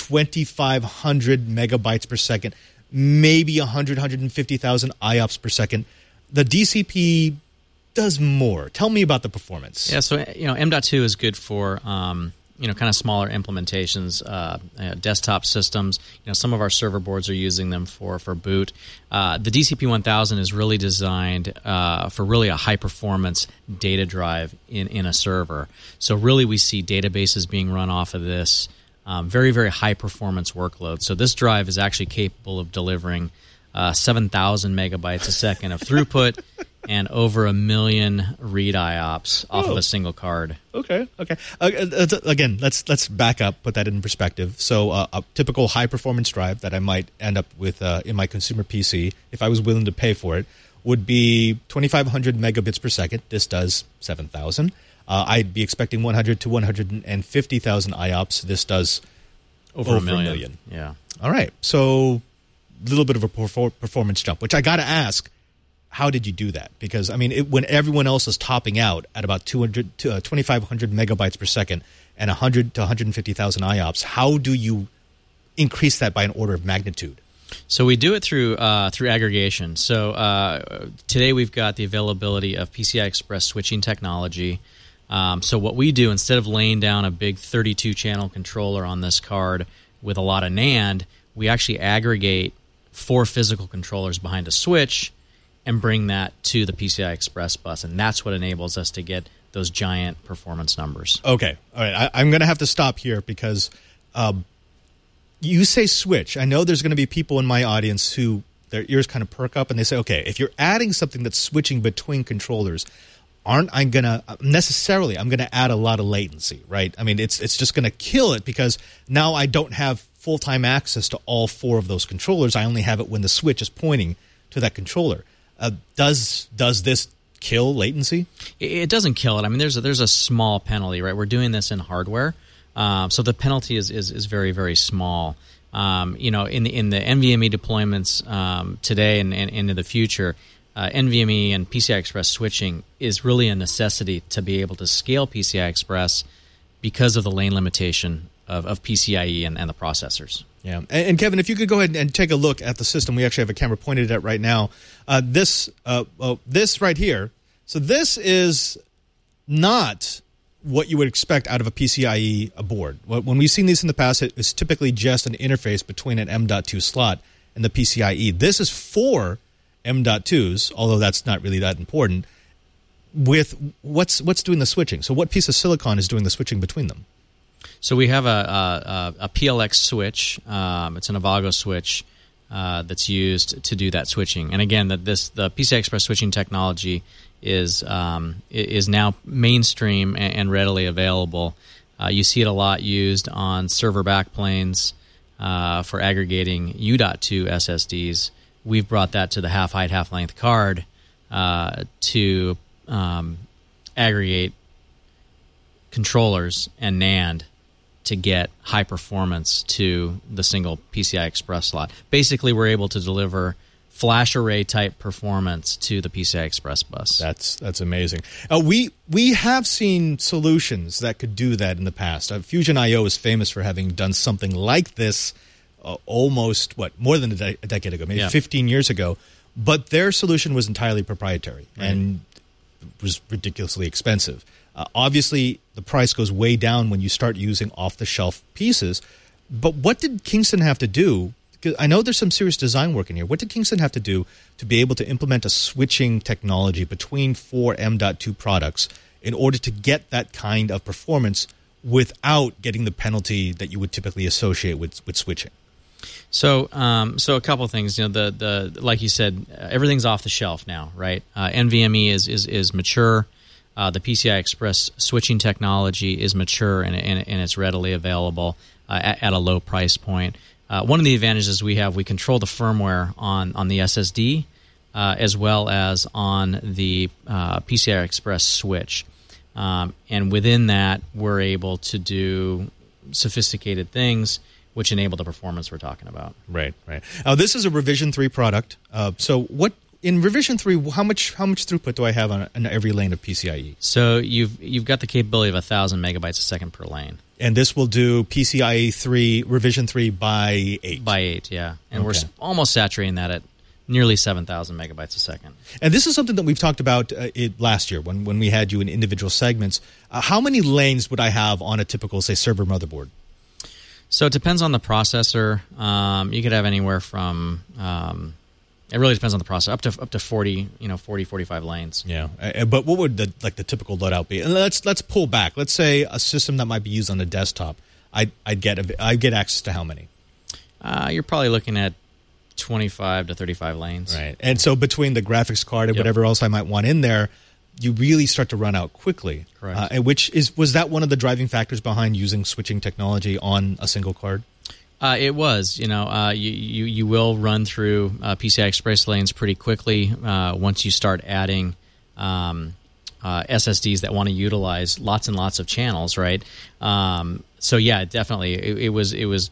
S1: 2,500 megabytes per second, maybe 150,000 IOPS per second. The DCP does more. Tell me about the performance.
S8: Yeah, so M.2 is good for kind of smaller implementations, desktop systems. Some of our server boards are using them for boot. The DCP 1000 is really designed for really a high performance data drive in a server. So really, we see databases being run off of this. Very, very high performance workload. So this drive is actually capable of delivering 7,000 megabytes a second of throughput and over 1 million read IOPS off of a single card.
S1: Okay. Again, let's back up, put that in perspective. So a typical high-performance drive that I might end up with in my consumer PC, if I was willing to pay for it, would be 2,500 megabits per second. This does 7,000. I'd be expecting 100 to 150,000 IOPS. This does over 1 million.
S8: Yeah.
S1: All right. So a little bit of a performance jump, which I got to ask, how did you do that? Because, I mean, when everyone else is topping out at about 2,500 megabytes per second and 100 to 150,000 IOPS, how do you increase that by an order of magnitude?
S8: So we do it through aggregation. So today we've got the availability of PCI Express switching technology. So what we do, instead of laying down a big 32-channel controller on this card with a lot of NAND, we actually aggregate 4 physical controllers behind a switch and bring that to the PCI Express bus, and that's what enables us to get those giant performance numbers.
S1: Okay. All right. I'm going to have to stop here because you say switch. I know there's going to be people in my audience who their ears kind of perk up and they say, okay, if you're adding something that's switching between controllers, I'm going to add a lot of latency, right? I mean, it's just going to kill it because now I don't have full-time access to all 4 of those controllers. I only have it when the switch is pointing to that controller. Does this kill latency?
S8: It doesn't kill it. I mean, there's a small penalty, right? We're doing this in hardware, so the penalty is very, very small. In the NVMe deployments today and into the future, NVMe and PCI Express switching is really a necessity to be able to scale PCI Express because of the lane limitation of PCIe and the processors.
S1: Yeah, and Kevin, if you could go ahead and take a look at the system, we actually have a camera pointed at right now. This right here. So this is not what you would expect out of a PCIe board. When we've seen these in the past, it's typically just an interface between an M.2 slot and the PCIe. This is 4 M.2s, although that's not really that important. With what's doing the switching? So what piece of silicon is doing the switching between them?
S8: So we have a PLX switch. It's an Avago switch that's used to do that switching. And again, the PCI Express switching technology is now mainstream and readily available. You see it a lot used on server backplanes for aggregating U.2 SSDs. We've brought that to the half height, half length card to aggregate controllers and NAND to get high performance to the single PCI Express slot. Basically, we're able to deliver flash array type performance to the PCI Express bus.
S1: That's amazing. We have seen solutions that could do that in the past. Fusion IO is famous for having done something like this almost more than a decade ago, maybe 15 years ago. But their solution was entirely proprietary and was ridiculously expensive. Obviously, the price goes way down when you start using off-the-shelf pieces. But what did Kingston have to do? Because I know there's some serious design work in here. What did Kingston have to do to be able to implement a switching technology between 4 M.2 products in order to get that kind of performance without getting the penalty that you would typically associate with switching?
S8: So a couple of things. The like you said, everything's off the shelf now, right? NVMe is mature. The PCI Express switching technology is mature and it's readily available at a low price point. One of the advantages we have, we control the firmware on the SSD as well as on the PCI Express switch. And within that, we're able to do sophisticated things which enable the performance we're talking about.
S1: Right. This is a Revision 3 product. So what in Revision 3, how much throughput do I have on every lane of PCIe?
S8: So you've got the capability of 1,000 megabytes a second per lane.
S1: And this will do PCIe 3, Revision 3 by 8.
S8: By 8, yeah. And we're almost saturating that at nearly 7,000 megabytes a second.
S1: And this is something that we've talked about last year when we had you in individual segments. How many lanes would I have on a typical, say, server motherboard?
S8: So it depends on the processor. You could have anywhere from it really depends on the processor up to 40, 45 lanes.
S1: Yeah, but what would the typical loadout be? And let's pull back. Let's say a system that might be used on a desktop. I'd get access to how many?
S8: You're probably looking at 25 to 35 lanes.
S1: Right. And so between the graphics card and whatever else I might want in there, you really start to run out quickly.
S8: Correct.
S1: And was that one of the driving factors behind using switching technology on a single card?
S8: It was. You will run through PCI Express lanes pretty quickly once you start adding SSDs that want to utilize lots and lots of channels, right? So yeah, definitely, it was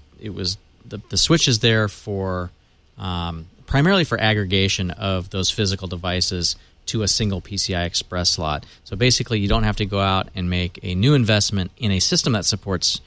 S8: the switch is there for primarily for aggregation of those physical devices to a single PCI Express slot. So basically, you don't have to go out and make a new investment in a system that supports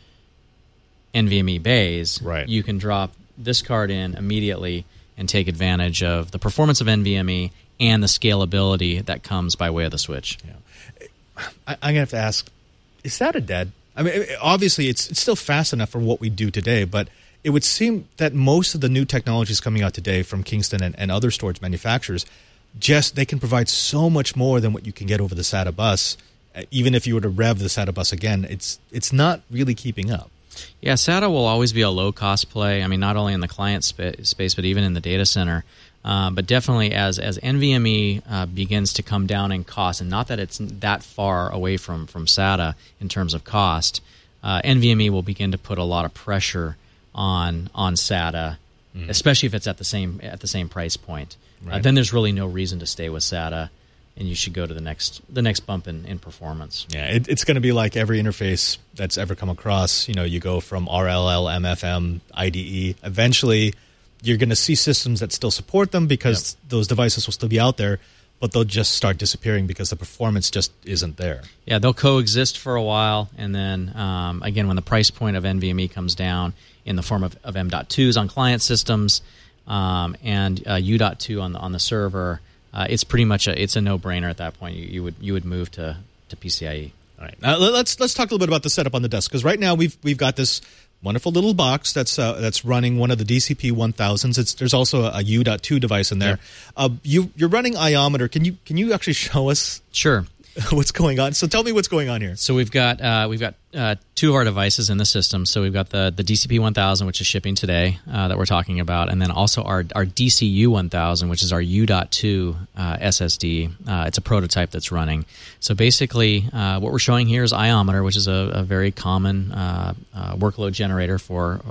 S8: NVMe bays.
S1: Right.
S8: You can drop this card in immediately and take advantage of the performance of NVMe and the scalability that comes by way of the switch.
S1: Yeah. I'm going to have to ask, is SATA dead? I mean, obviously, it's still fast enough for what we do today, but it would seem that most of the new technologies coming out today from Kingston and other storage manufacturers, they can provide so much more than what you can get over the SATA bus. Even if you were to rev the SATA bus again, it's not really keeping up.
S8: Yeah, SATA will always be a low-cost play. I mean, not only in the client space, but even in the data center. But definitely as NVMe begins to come down in cost, and not that it's that far away from SATA in terms of cost, NVMe will begin to put a lot of pressure on SATA, especially if it's at the same price point.
S1: Right.
S8: Then there's really no reason to stay with SATA, and you should go to the next bump in performance.
S1: Yeah, it's going to be like every interface that's ever come across. You go from RLL, MFM, IDE. Eventually, you're going to see systems that still support them because those devices will still be out there, but they'll just start disappearing because the performance just isn't there.
S8: Yeah, they'll coexist for a while, and then, again, when the price point of NVMe comes down in the form of M.2s on client systems and U.2 on the server, it's pretty much a no-brainer at that point. You would move to PCIe.
S1: All right. Now let's talk a little bit about the setup on the desk, because right now we've got this wonderful little box that's running one of the DCP 1000s. There's also a U.2 device in there. You're running Iometer. Can you actually show us?
S8: Sure.
S1: What's going on? So tell me what's going on here.
S8: So we've got two of our devices in the system. So we've got the DCP 1000, which is shipping today, that we're talking about, and then also our DCU 1000, which is our U.2 SSD. It's a prototype that's running. So basically, what we're showing here is Iometer, which is a very common workload generator for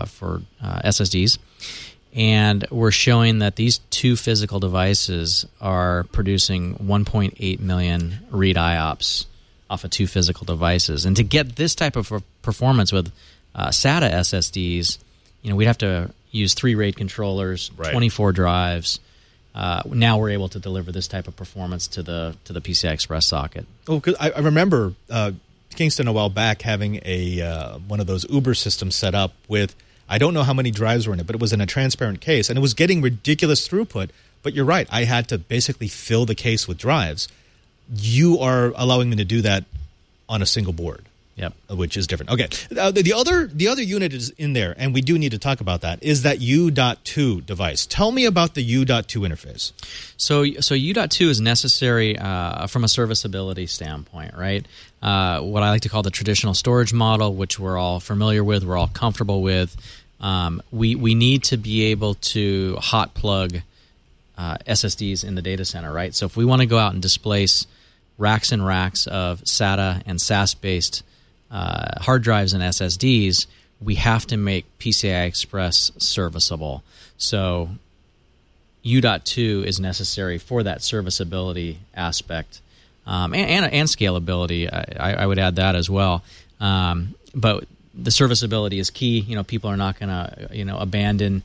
S8: SSDs. And we're showing that these two physical devices are producing 1.8 million read IOPS off of two physical devices. And to get this type of performance with SATA SSDs, we'd have to use 3 RAID controllers, 24 drives. Now we're able to deliver this type of performance to the PCI Express socket.
S1: Oh, 'cause I remember Kingston a while back having one of those Uber systems set up with, I don't know how many drives were in it, but it was in a transparent case, and it was getting ridiculous throughput. But you're right, I had to basically fill the case with drives. You are allowing me to do that on a single board.
S8: Yep.
S1: Which is different. Okay. The other unit is in there, and we do need to talk about that, is that U.2 device. Tell me about the U.2 interface.
S8: So U.2 is necessary from a serviceability standpoint, right? What I like to call the traditional storage model, which we're all familiar with, we're all comfortable with. We need to be able to hot plug SSDs in the data center, right? So if we want to go out and displace racks and racks of SATA and SAS-based hard drives and SSDs, we have to make PCI Express serviceable. So U.2 is necessary for that serviceability aspect and scalability. I would add that as well. But the serviceability is key. People are not going to abandon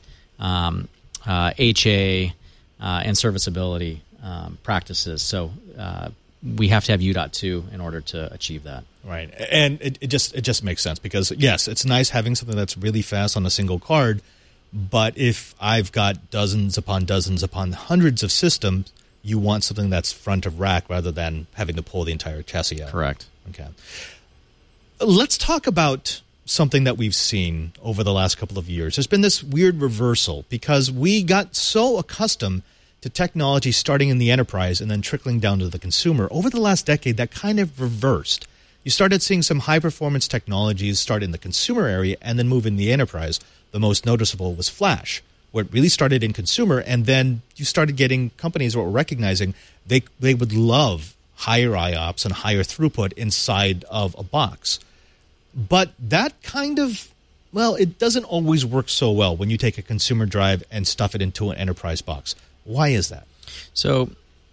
S8: HA and serviceability practices. So we have to have U.2 in order to achieve that.
S1: Right, and it just makes sense, because yes, it's nice having something that's really fast on a single card, but if I've got dozens upon hundreds of systems, you want something that's front of rack rather than having to pull the entire chassis out.
S8: Correct.
S1: Okay. Let's talk about something that we've seen over the last couple of years. There's been this weird reversal, because we got so accustomed to technology starting in the enterprise and then trickling down to the consumer. Over the last decade, that kind of reversed. You started seeing some high-performance technologies start in the consumer area and then move in the enterprise. The most noticeable was Flash, where it really started in consumer, and then you started getting companies that were recognizing they would love higher IOPS and higher throughput inside of a box. But that kind of, well, it doesn't always work so well when you take a consumer drive and stuff it into an enterprise box. Why is that?
S8: So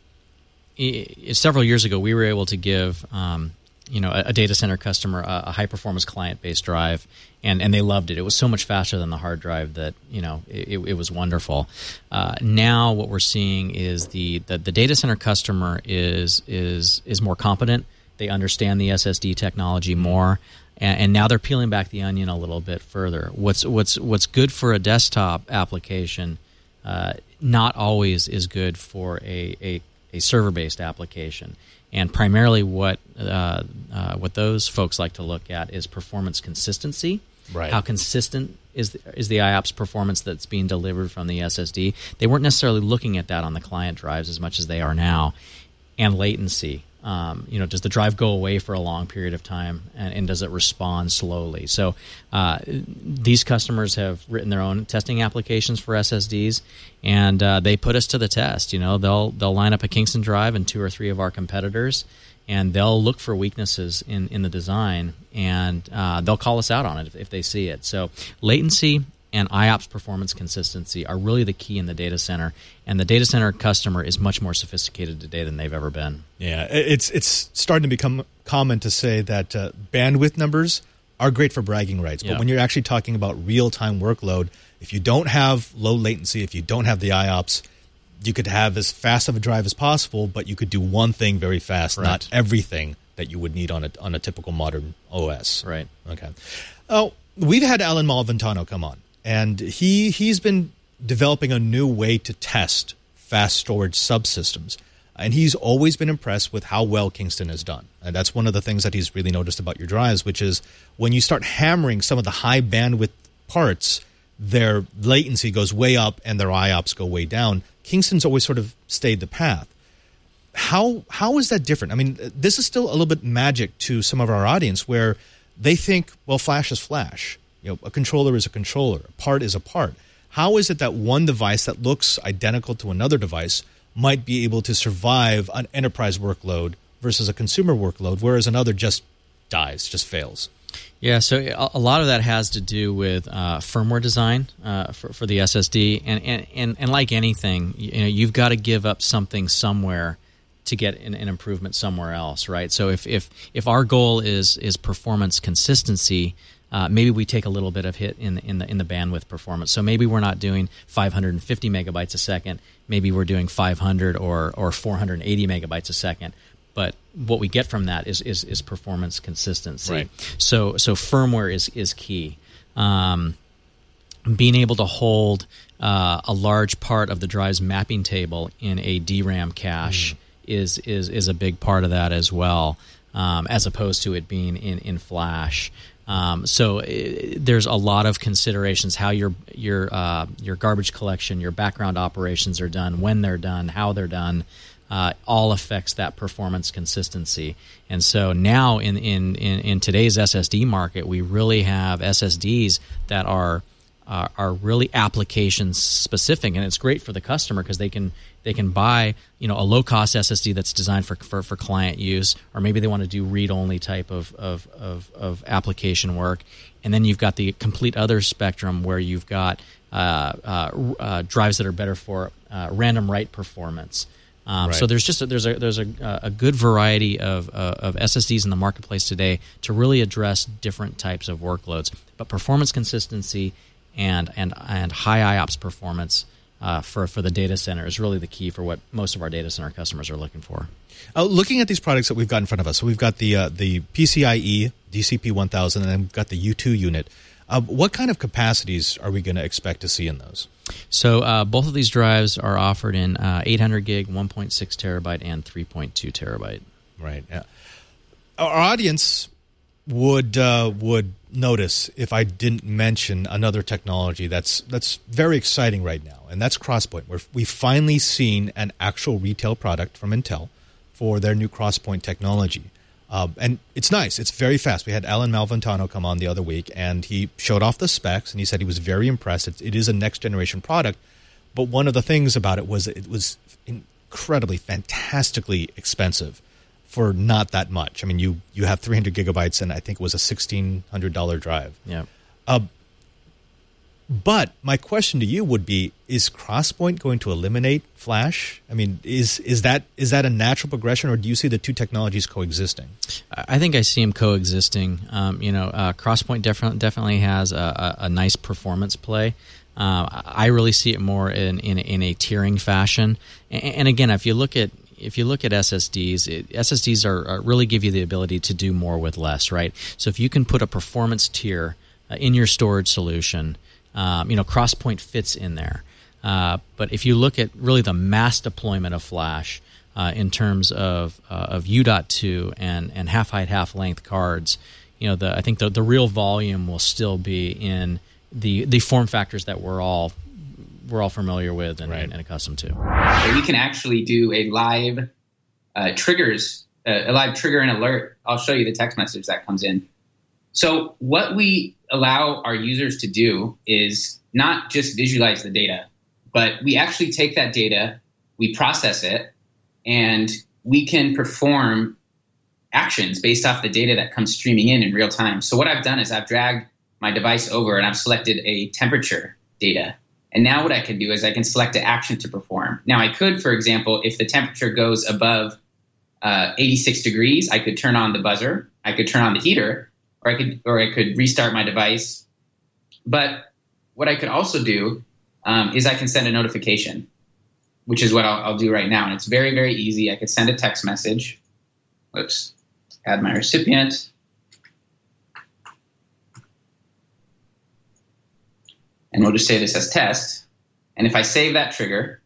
S8: several years ago, we were able to give a data center customer a high-performance client-based drive, and they loved it. It was so much faster than the hard drive that it was wonderful. Now what we're seeing is the data center customer is more competent. They understand the SSD technology more, and now they're peeling back the onion a little bit further. What's good for a desktop application not always is good for a server-based application. And primarily what those folks like to look at is performance consistency.
S1: Right.
S8: How consistent is the IOPS performance that's being delivered from the SSD? They weren't necessarily looking at that on the client drives as much as they are now. And latency. Does the drive go away for a long period of time, and does it respond slowly? So these customers have written their own testing applications for SSDs, and they put us to the test. They'll line up a Kingston drive and 2 or 3 of our competitors, and they'll look for weaknesses in the design, and they'll call us out on it if they see it. So latency and IOPS performance consistency are really the key in the data center, and the data center customer is much more sophisticated today than they've ever been.
S1: Yeah, it's starting to become common to say that bandwidth numbers are great for bragging rights, but when you're actually talking about real-time workload, if you don't have low latency, if you don't have the IOPS, you could have as fast of a drive as possible, but you could do one thing very fast,
S8: right.
S1: Not everything that you would need on a typical modern OS.
S8: Right.
S1: Okay. Oh, we've had Alan Malventano come on. And he's been developing a new way to test fast storage subsystems. And he's always been impressed with how well Kingston has done. And that's one of the things that he's really noticed about your drives, which is when you start hammering some of the high bandwidth parts, their latency goes way up and their IOPS go way down. Kingston's always sort of stayed the path. How is that different? I mean, this is still a little bit magic to some of our audience where they think, well, flash is flash. A controller is a controller. A part is a part. How is it that one device that looks identical to another device might be able to survive an enterprise workload versus a consumer workload, whereas another just dies, just fails? Yeah,
S8: so a lot of that has to do with firmware design for the SSD, and like anything, you've got to give up something somewhere to get an improvement somewhere else, right? So if our goal is performance consistency, maybe we take a little bit of hit in the bandwidth performance. So maybe we're not doing 550 megabytes a second. Maybe we're doing 500 or 480 megabytes a second. But what we get from that is performance consistency.
S1: Right.
S8: So firmware is key. Being able to hold a large part of the drive's mapping table in a DRAM cache is a big part of that as well, as opposed to it being in flash. So there's a lot of considerations how your garbage collection, your background operations are done, when they're done, how they're done, all affects that performance consistency. And so now in today's SSD market, we really have SSDs that are really application specific, and it's great for the customer because they can buy a low cost SSD that's designed for client use, or maybe they want to do read only type of application work, and then you've got the complete other spectrum where you've got drives that are better for random write performance.
S1: Right.
S8: So there's a good variety of SSDs in the marketplace today to really address different types of workloads, but performance consistency and high IOPS performance for the data center is really the key for what most of our data center customers are looking for.
S1: Looking at these products that we've got in front of us, so we've got the PCIe DCP-1000, and then we've got the U2 unit. What kind of capacities are we going to expect to see in those?
S8: So both of these drives are offered in 800 gig, 1.6 terabyte, and 3.2 terabyte.
S1: Right. Yeah. Our audience would notice if I didn't mention another technology that's very exciting right now, and that's Crosspoint, where we've finally seen an actual retail product from Intel for their new Crosspoint technology. And it's nice. It's very fast. We had Alan Malventano come on the other week, and he showed off the specs, and he said he was very impressed. It is a next-generation product, but one of the things about it was incredibly, fantastically expensive for not that much. I mean, you have 300 gigabytes, and I think it was a $1,600 drive.
S8: Yeah.
S1: But my question to you would be: is Crosspoint going to eliminate Flash? I mean, is that a natural progression, or do you see the two technologies coexisting?
S8: I think I see them coexisting. Crosspoint definitely has a nice performance play. I really see it more in a tiering fashion. And again, if you look at SSDs, SSDs are really give you the ability to do more with less, right? So if you can put a performance tier in your storage solution, Crosspoint fits in there. But if you look at really the mass deployment of Flash in terms of U.2 and half height, half length cards, I think the real volume will still be in the form factors that we're all familiar with and accustomed to.
S9: We can actually do a live a live trigger and alert. I'll show you the text message that comes in. So what we allow our users to do is not just visualize the data, but we actually take that data, we process it, and we can perform actions based off the data that comes streaming in real time. So what I've done is I've dragged my device over and I've selected a temperature data. And now what I can do is I can select an action to perform. Now I could, for example, if the temperature goes above 86 degrees, I could turn on the buzzer, I could turn on the heater, or I could restart my device. But what I could also do is I can send a notification, which is what I'll do right now. And it's very, very easy. I could send a text message. Whoops. Add my recipient. And we'll just say this as test. And if I save that trigger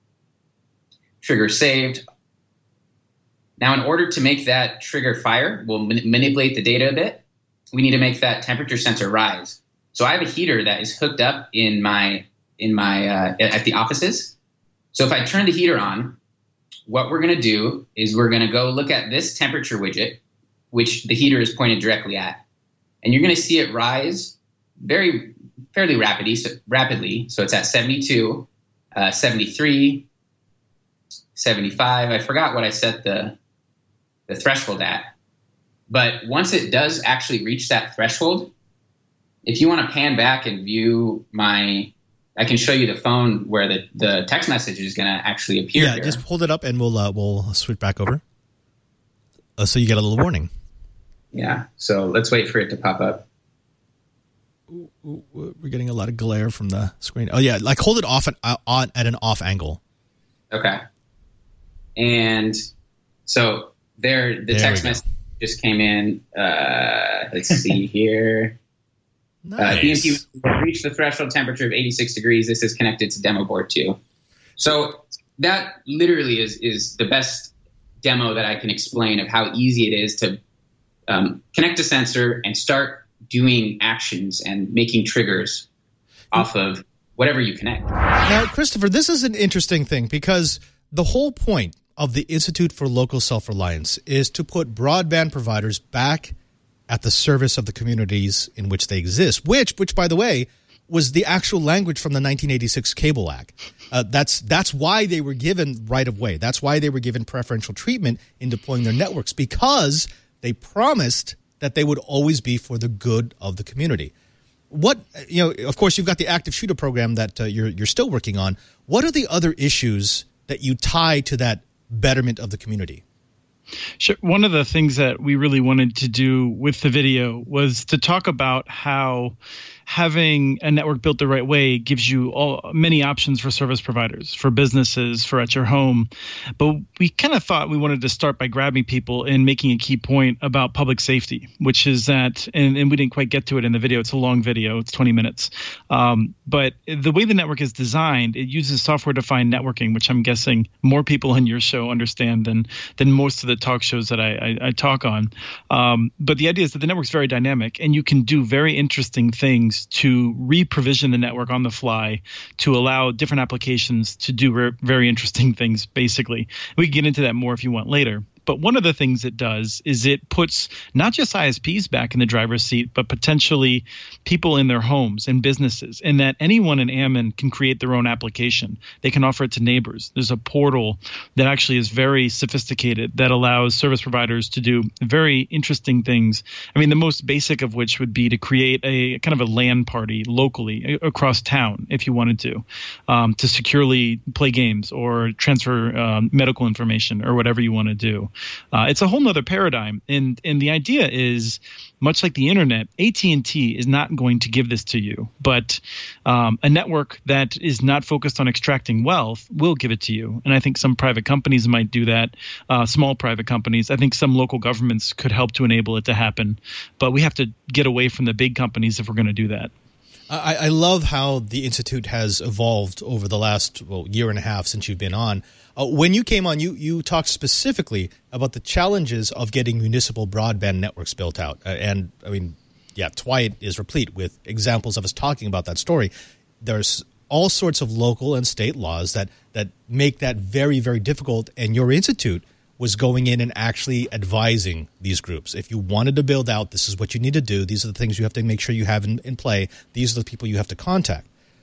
S9: saved. Now, in order to make that trigger fire, we'll manipulate the data a bit. We need to make that temperature sensor rise. So I have a heater that is hooked up in my at the offices. So if I turn the heater on, what we're going to do is we're going to go look at this temperature widget, which the heater is pointed directly at. And you're going to see it rise fairly rapidly. So it's at 72, 73, 75. I forgot what I set the threshold at. But once it does actually reach that threshold, if you want to pan back and view I can show you the phone where the text message is going to actually appear.
S1: Yeah,
S9: here.
S1: Just hold it up and we'll switch back over. So you get a little warning.
S9: Yeah, so let's wait for it to pop up.
S1: We're getting a lot of glare from the screen. Oh yeah, like hold it off at an off angle.
S9: Okay. And so the text message just came in. Let's see here.
S1: Nice.
S9: BMP reached the threshold temperature of 86 degrees. This is connected to demo board 2. So that literally is the best demo that I can explain of how easy it is to connect a sensor and start doing actions and making triggers off of whatever you connect.
S1: Now, Christopher, this is an interesting thing because the whole point of the Institute for Local Self-Reliance is to put broadband providers back at the service of the communities in which they exist, which by the way, was the actual language from the 1986 Cable Act. That's why they were given right of way. That's why they were given preferential treatment in deploying their networks, because they promised that they would always be for the good of the community. Of course, you've got the active shooter program that you're still working on. What are the other issues that you tie to that betterment of the community?
S10: Sure. One of the things that we really wanted to do with the video was to talk about how having a network built the right way gives you many options for service providers, for businesses, for at your home. But we kind of thought we wanted to start by grabbing people and making a key point about public safety, which is that, and we didn't quite get to it in the video. It's a long video. It's 20 minutes. But the way the network is designed, it uses software-defined networking, which I'm guessing more people on your show understand than most of the talk shows that I talk on. But the idea is that the network's very dynamic, and you can do very interesting things to re-provision the network on the fly to allow different applications to do very interesting things, basically. We can get into that more if you want later. But one of the things it does is it puts not just ISPs back in the driver's seat, but potentially people in their homes and businesses, and that anyone in Ammon can create their own application. They can offer it to neighbors. There's a portal that actually is very sophisticated that allows service providers to do very interesting things. I mean, the most basic of which would be to create a kind of a LAN party locally across town if you wanted to securely play games or transfer medical information or whatever you want to do. It's a whole nother paradigm. And the idea is, much like the internet, AT&T is not going to give this to you, but a network that is not focused on extracting wealth will give it to you. And I think some private companies might do that, small private companies. I think some local governments could help to enable it to happen, but we have to get away from the big companies if we're going to do that.
S1: I love how the Institute has evolved over the last year and a half since you've been on. When you came on, you talked specifically about the challenges of getting municipal broadband networks built out. And, I mean, yeah, Twiat is replete with examples of us talking about that story. There's all sorts of local and state laws that make that very, very difficult, and your Institute was going in and actually advising these groups. If you wanted to build out, this is what you need to do. These are the things you have to make sure you have in play. These are the people you have to contact.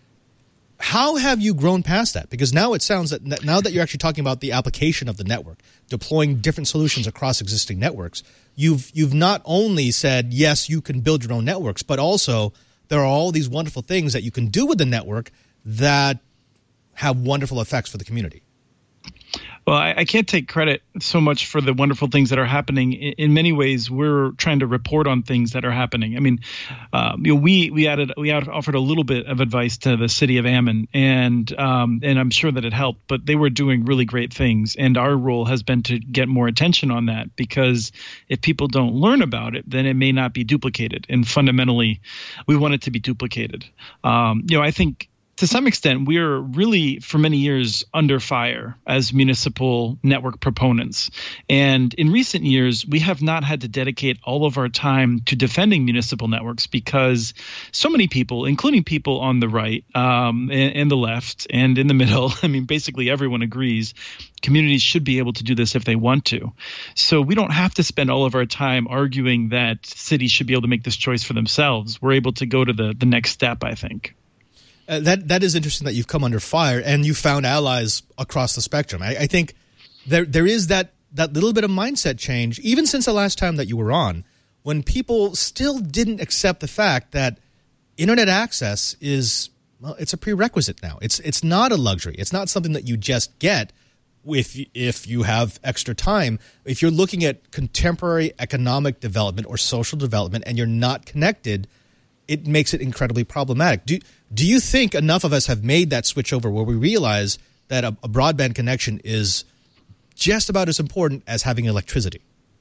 S1: How have you grown past that? Because now it sounds that now that you're actually talking about the application of the network, deploying different solutions across existing networks, you've not only said, yes, you can build your own networks, but also there are all these wonderful things that you can do with the network that have wonderful effects for the community.
S10: Well, I can't take credit so much for the wonderful things that are happening. In many ways, we're trying to report on things that are happening. I mean, we offered a little bit of advice to the city of Ammon, and I'm sure that it helped. But they were doing really great things, and our role has been to get more attention on that, because if people don't learn about it, then it may not be duplicated. And fundamentally, we want it to be duplicated. I think, to some extent, we're really, for many years, under fire as municipal network proponents. And in recent years, we have not had to dedicate all of our time to defending municipal networks, because so many people, including people on the right and the left and in the middle, I mean, basically everyone agrees, communities should be able to do this if they want to. So we don't have to spend all of our time arguing that cities should be able to make this choice for themselves. We're able to go to the next step, I think.
S1: That is interesting that you've come under fire and you found allies across the spectrum. I think there is that little bit of mindset change, even since the last time that you were on, when people still didn't accept the fact that internet access is, well, it's a prerequisite now. It's not a luxury. It's not something that you just get if you have extra time. If you're looking at contemporary economic development or social development and you're not connected, it makes it incredibly problematic. Do you think enough of us have made that switch over where we realize that a broadband connection is just about as important as having electricity?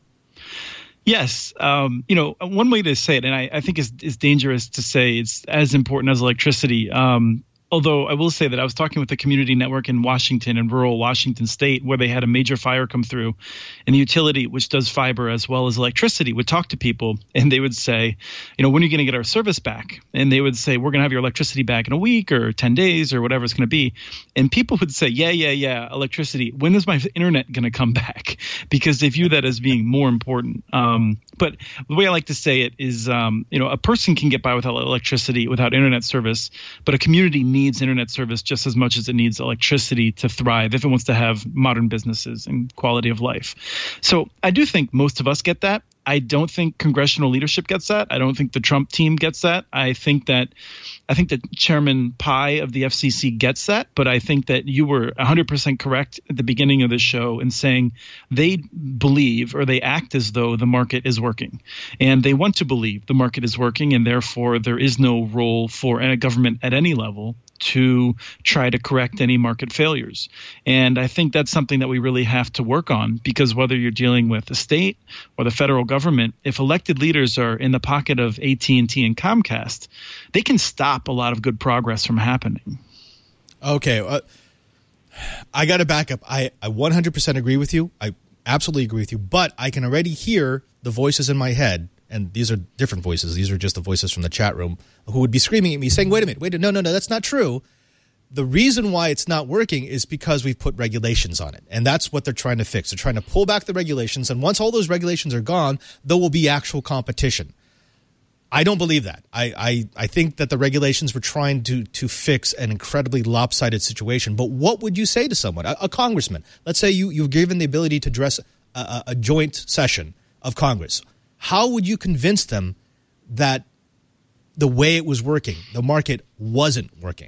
S10: Yes. One way to say it, and I think is dangerous to say it's as important as electricity. Although I will say that I was talking with a community network in Washington, in rural Washington state, where they had a major fire come through, and the utility, which does fiber as well as electricity, would talk to people, and they would say, when are you going to get our service back? And they would say, we're going to have your electricity back in a week or 10 days or whatever it's going to be. And people would say, yeah, electricity. When is my internet going to come back? Because they view that as being more important. But the way I like to say it is, a person can get by without electricity, without internet service, but a community needs internet service just as much as it needs electricity to thrive if it wants to have modern businesses and quality of life. So I do think most of us get that. I don't think congressional leadership gets that. I don't think the Trump team gets that. I think that Chairman Pai of the FCC gets that, but I think that you were 100% correct at the beginning of the show in saying they believe, or they act as though the market is working, and they want to believe the market is working, and therefore there is no role for a government at any level to try to correct any market failures. And I think that's something that we really have to work on, because whether you're dealing with the state or the federal government, if elected leaders are in the pocket of AT&T and Comcast, they can stop a lot of good progress from happening.
S1: Okay. I got to back up. I 100% agree with you. I absolutely agree with you. But I can already hear the voices in my head, and these are different voices. These are just the voices from the chat room who would be screaming at me saying, wait a minute, no, that's not true. the reason why it's not working is because we've put regulations on it. And that's what they're trying to fix. They're trying to pull back the regulations. And once all those regulations are gone, there will be actual competition. I don't believe that. I think that the regulations were trying to fix an incredibly lopsided situation. But what would you say to someone, a congressman? Let's say you've given the ability to address a joint session of Congress. How would you convince them that the way it was working, the market wasn't working?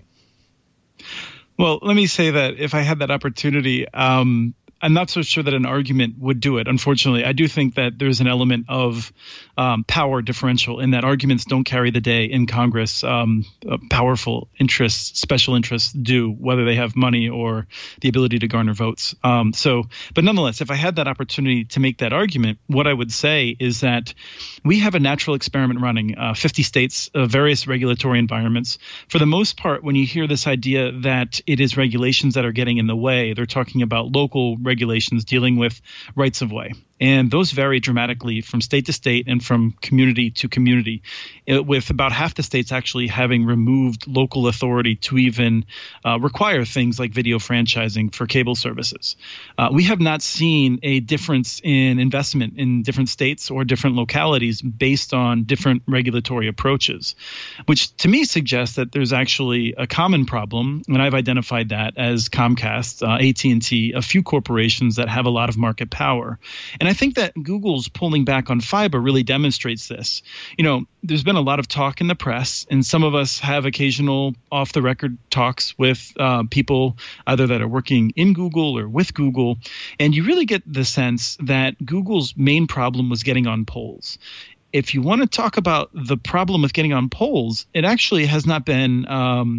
S10: Well, let me say that if I had that opportunity, I'm not so sure that an argument would do it. Unfortunately, I do think that there's an element of power differential in that arguments don't carry the day in Congress. Powerful interests, special interests do, whether they have money or the ability to garner votes. But nonetheless, if I had that opportunity to make that argument, what I would say is that we have a natural experiment running, 50 states, various regulatory environments. For the most part, when you hear this idea that it is regulations that are getting in the way, they're talking about local regulations dealing with rights of way. And those vary dramatically from state to state and from community to community, with about half the states actually having removed local authority to even require things like video franchising for cable services. We have not seen a difference in investment in different states or different localities based on different regulatory approaches, which to me suggests that there's actually a common problem, and I've identified that as Comcast, AT&T, a few corporations that have a lot of market power. And I think that Google's pulling back on fiber really demonstrates this. You know, there's been a lot of talk in the press, and some of us have occasional off-the-record talks with people either that are working in Google or with Google, and you really get the sense that Google's main problem was getting on polls. If you want to talk about the problem with getting on polls, it actually has not been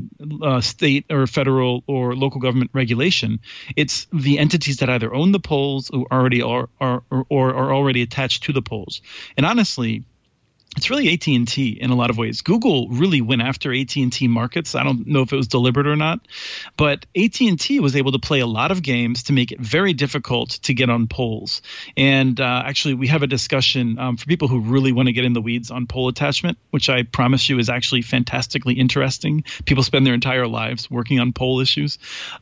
S10: state or federal or local government regulation. It's the entities that either own the polls or already are already attached to the polls. And honestly, it's really AT&T in a lot of ways. Google really went after AT&T markets. I don't know if it was deliberate or not, but AT&T was able to play a lot of games to make it very difficult to get on polls. And actually, we have a discussion for people who really want to get in the weeds on poll attachment, which I promise you is actually fantastically interesting. People spend their entire lives working on poll issues.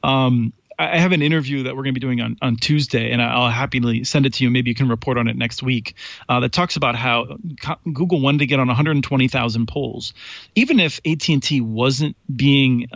S10: I have an interview that we're going to be doing on Tuesday, and I'll happily send it to you. Maybe you can report on it next week. That talks about how Google wanted to get on 120,000 polls. Even if AT&T wasn't being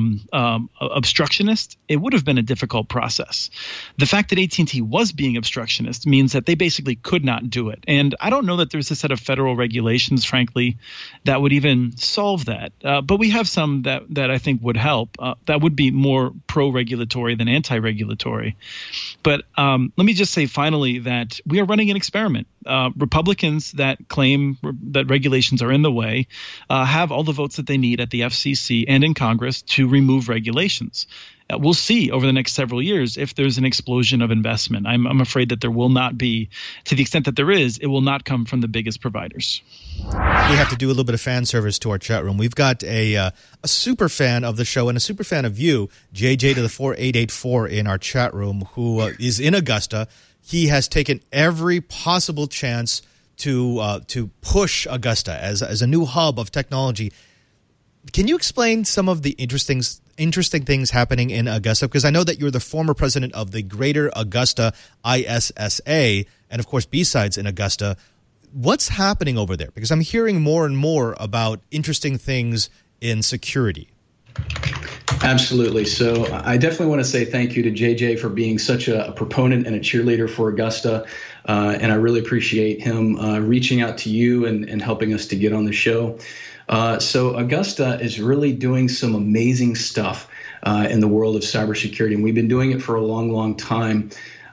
S10: obstructionist, it would have been a difficult process. The fact that AT&T was being obstructionist means that they basically could not do it. And I don't know that there's a set of federal regulations, frankly, that would even solve that. But we have some that I think would help. That would be more pro-regulatory than anti-regulatory. But let me just say finally that we are running an experiment. Republicans that claim that regulations are in the way have all the votes that they need at the FCC and in Congress to remove regulations. We'll see over the next several years if there's an explosion of investment. I'm afraid that there will not be. To the extent that there is, it will not come from the biggest providers.
S1: We have to do a little bit of fan service to our chat room. We've got a super fan of the show and a super fan of you, JJ to the 4884 in our chat room, who is in Augusta. He has taken every possible chance to push Augusta as a new hub of technology. Can you explain some of the interesting things happening in Augusta? Because I know that you're the former president of the Greater Augusta ISSA, and of course B-Sides in Augusta. What's happening over there? Because I'm hearing more and more about interesting things in security.
S11: Absolutely. So I definitely want to say thank you to JJ for being such a proponent and a cheerleader for Augusta. And I really appreciate him reaching out to you and helping us to get on the show. So Augusta is really doing some amazing stuff in the world of cybersecurity, and we've been doing it for a long, long time.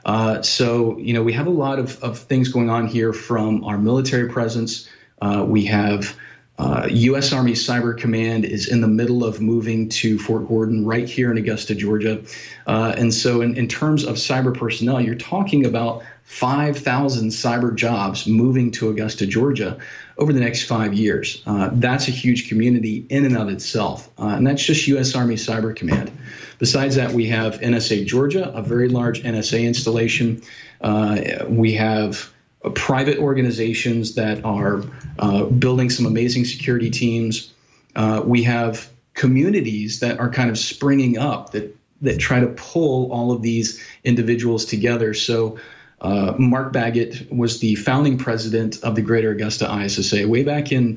S11: So, you know, we have a lot of things going on here from our military presence. We have U.S. Army Cyber Command is in the middle of moving to Fort Gordon right here in Augusta, Georgia. And so in terms of cyber personnel, you're talking about 5,000 cyber jobs moving to Augusta, Georgia over the next 5 years. That's a huge community in and of itself. And that's just U.S. Army Cyber Command. Besides that, we have NSA Georgia, a very large NSA installation. We have private organizations that are building some amazing security teams. We have communities that are kind of springing up that try to pull all of these individuals together. So Mark Baggett was the founding president of the Greater Augusta ISSA way back in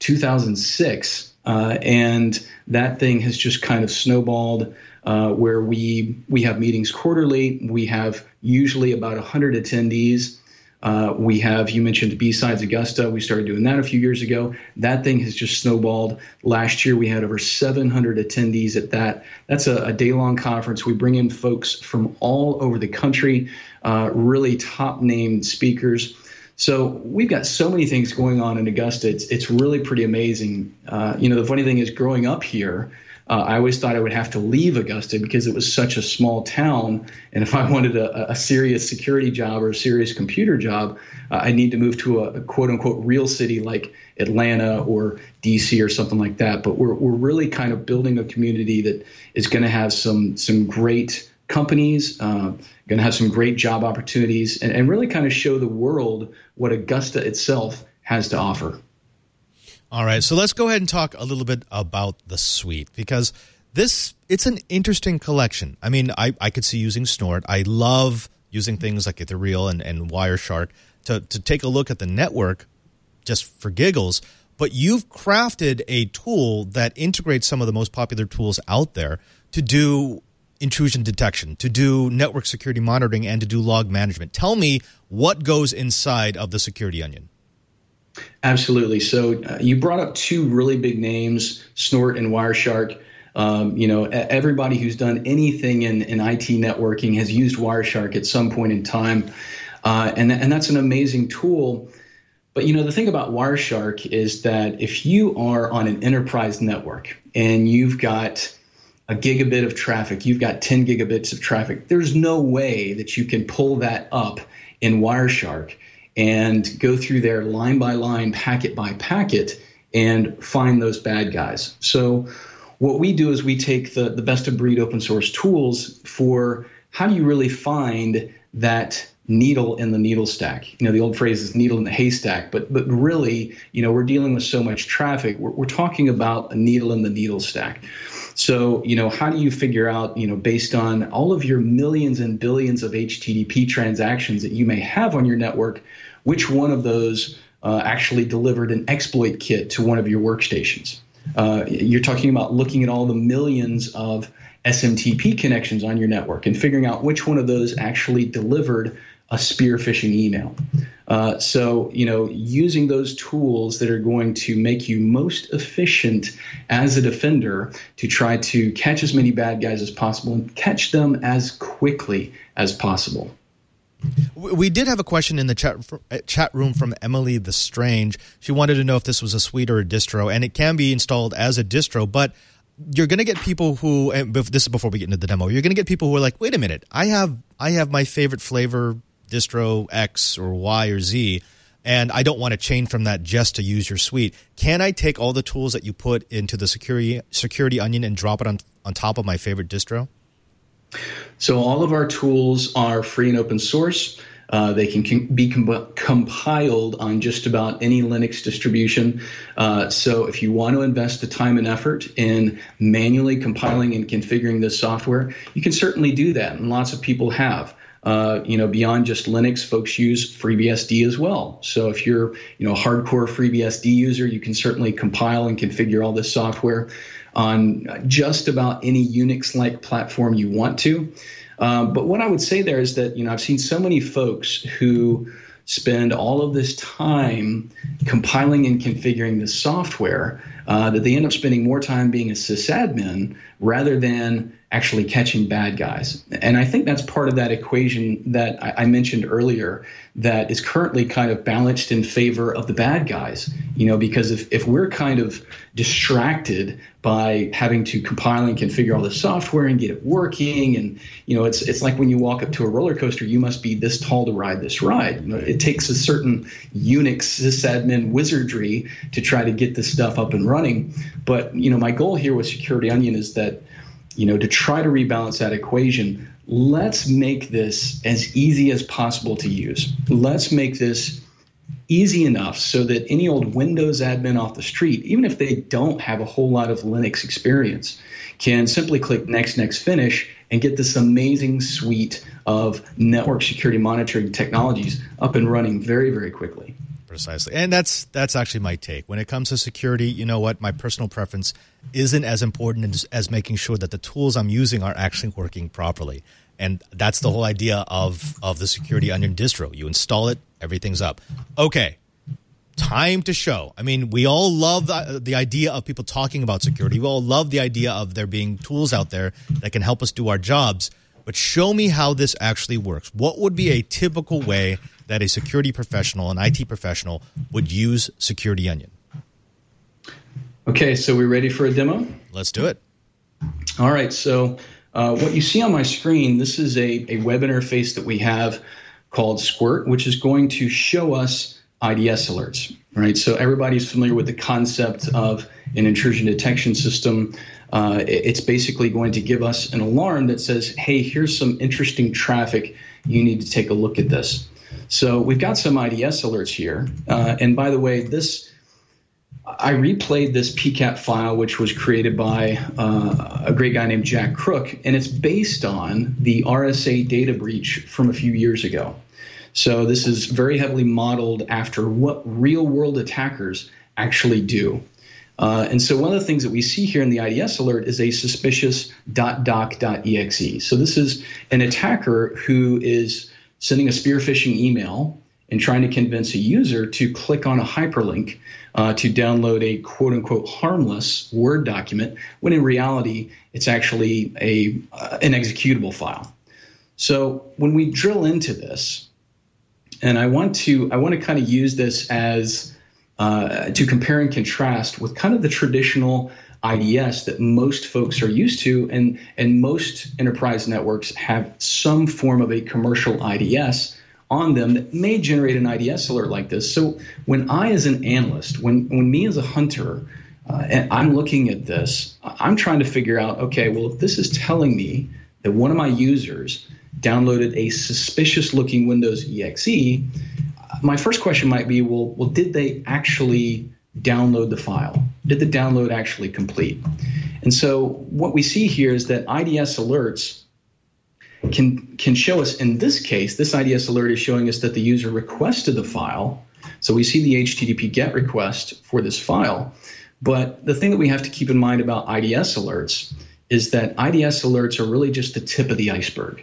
S11: 2006. And that thing has just kind of snowballed where we have meetings quarterly. We have usually about 100 attendees. We have, you mentioned B-Sides Augusta. We started doing that a few years ago. That thing has just snowballed. Last year, we had over 700 attendees at that. That's a day-long conference. We bring in folks from all over the country, really top-named speakers. So we've got so many things going on in Augusta. It's really pretty amazing. The funny thing is, growing up here, I always thought I would have to leave Augusta because it was such a small town. And if I wanted a serious security job or a serious computer job, I need to move to a quote unquote real city like Atlanta or DC or something like that. But we're really kind of building a community that is going to have some great companies, going to have some great job opportunities, and really kind of show the world what Augusta itself has to offer.
S1: All right, so let's go ahead and talk a little bit about the suite, because it's an interesting collection. I mean, I could see using Snort. I love using things like Ethereal and Wireshark to take a look at the network just for giggles. But you've crafted a tool that integrates some of the most popular tools out there to do intrusion detection, to do network security monitoring, and to do log management. Tell me what goes inside of the Security Onion.
S11: Absolutely. So you brought up two really big names, Snort and Wireshark. Everybody who's done anything in IT networking has used Wireshark at some point in time. And that's an amazing tool. But, the thing about Wireshark is that if you are on an enterprise network and you've got a gigabit of traffic, you've got 10 gigabits of traffic, there's no way that you can pull that up in Wireshark and go through there line by line, packet by packet, and find those bad guys. So what we do is we take the best of breed open source tools for how do you really find that needle in the needle stack. The old phrase is needle in the haystack, but really, we're dealing with so much traffic. We're talking about a needle in the needle stack. So, how do you figure out, based on all of your millions and billions of HTTP transactions that you may have on your network, which one of those actually delivered an exploit kit to one of your workstations? You're talking about looking at all the millions of SMTP connections on your network and figuring out which one of those actually delivered a spear phishing email. So, using those tools that are going to make you most efficient as a defender to try to catch as many bad guys as possible and catch them as quickly as possible.
S1: We did have a question in the chat room from Emily the Strange. She wanted to know if this was a suite or a distro, and it can be installed as a distro, but you're going to get people who, and this is before we get into the demo, you're going to get people who are like, wait a minute, I have my favorite flavor distro X or Y or Z, and I don't want to change from that just to use your suite. Can I take all the tools that you put into the Security Onion and drop it on top of my favorite distro?
S11: So all of our tools are free and open source. They can be compiled on just about any Linux distribution. So if you want to invest the time and effort in manually compiling and configuring this software, you can certainly do that, and lots of people have. Beyond just Linux, folks use FreeBSD as well. So if you're, a hardcore FreeBSD user, you can certainly compile and configure all this software on just about any Unix-like platform you want to. But what I would say there is that, I've seen so many folks who spend all of this time compiling and configuring this software that they end up spending more time being a sysadmin rather than actually catching bad guys. And I think that's part of that equation that I mentioned earlier that is currently kind of balanced in favor of the bad guys, because if we're kind of distracted by having to compile and configure all the software and get it working, and, it's like when you walk up to a roller coaster, you must be this tall to ride this ride. It takes a certain Unix sysadmin wizardry to try to get this stuff up and running. But, my goal here with Security Onion is that, to try to rebalance that equation, let's make this as easy as possible to use. Let's make this easy enough so that any old Windows admin off the street, even if they don't have a whole lot of Linux experience, can simply click next, finish, and get this amazing suite of network security monitoring technologies up and running very, very quickly.
S1: Precisely. And that's actually my take. When it comes to security, you know what? My personal preference isn't as important as making sure that the tools I'm using are actually working properly. And that's the whole idea of the Security Onion distro. You install it, everything's up. Okay, time to show. I mean, we all love the idea of people talking about security. We all love the idea of there being tools out there that can help us do our jobs. But show me how this actually works. What would be a typical way that a security professional, an IT professional, would use Security Onion?
S11: Okay, so we ready for a demo?
S1: Let's do it.
S11: All right, so what you see on my screen, this is a web interface that we have called Squirt, which is going to show us IDS alerts, right? So everybody's familiar with the concept of an intrusion detection system. It's basically going to give us an alarm that says, hey, here's some interesting traffic. You need to take a look at this. So we've got some IDS alerts here. And by the way, I replayed this PCAP file, which was created by a great guy named Jack Crook, and it's based on the RSA data breach from a few years ago. So this is very heavily modeled after what real-world attackers actually do. And so one of the things that we see here in the IDS alert is a suspicious .doc.exe. So this is an attacker who is sending a spear phishing email and trying to convince a user to click on a hyperlink to download a quote-unquote harmless Word document, when in reality it's actually an executable file. So when we drill into this, and I want to kind of use this as to compare and contrast with kind of the traditional IDS that most folks are used to, and most enterprise networks have some form of a commercial IDS on them that may generate an IDS alert like this. So when I, as an analyst, when me as a hunter, and I'm looking at this, I'm trying to figure out, okay, well, if this is telling me that one of my users downloaded a suspicious-looking Windows exe, my first question might be, well, did they actually download the file? Did the download actually complete? And so what we see here is that IDS alerts can show us, in this case, this IDS alert is showing us that the user requested the file. So we see the HTTP GET request for this file. But the thing that we have to keep in mind about IDS alerts is that IDS alerts are really just the tip of the iceberg.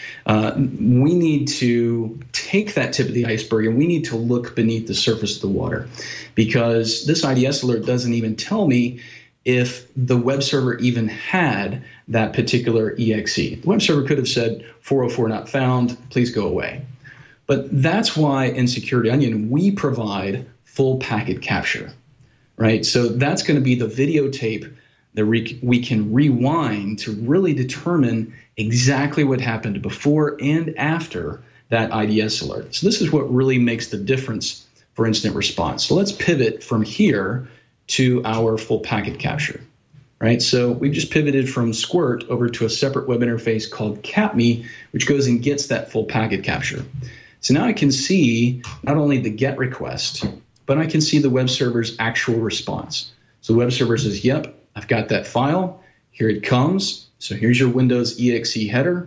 S11: We need to take that tip of the iceberg and we need to look beneath the surface of the water, because this IDS alert doesn't even tell me if the web server even had that particular exe. The web server could have said 404 not found, please go away. But that's why in Security Onion we provide full packet capture, right? So that's going to be the videotape that we can rewind to really determine exactly what happened before and after that IDS alert. So this is what really makes the difference for incident response. So let's pivot from here to our full packet capture, right? So we've just pivoted from Squirt over to a separate web interface called CapMe, which goes and gets that full packet capture. So now I can see not only the GET request, but I can see the web server's actual response. So the web server says, yep, I've got that file. Here it comes. So here's your Windows exe header.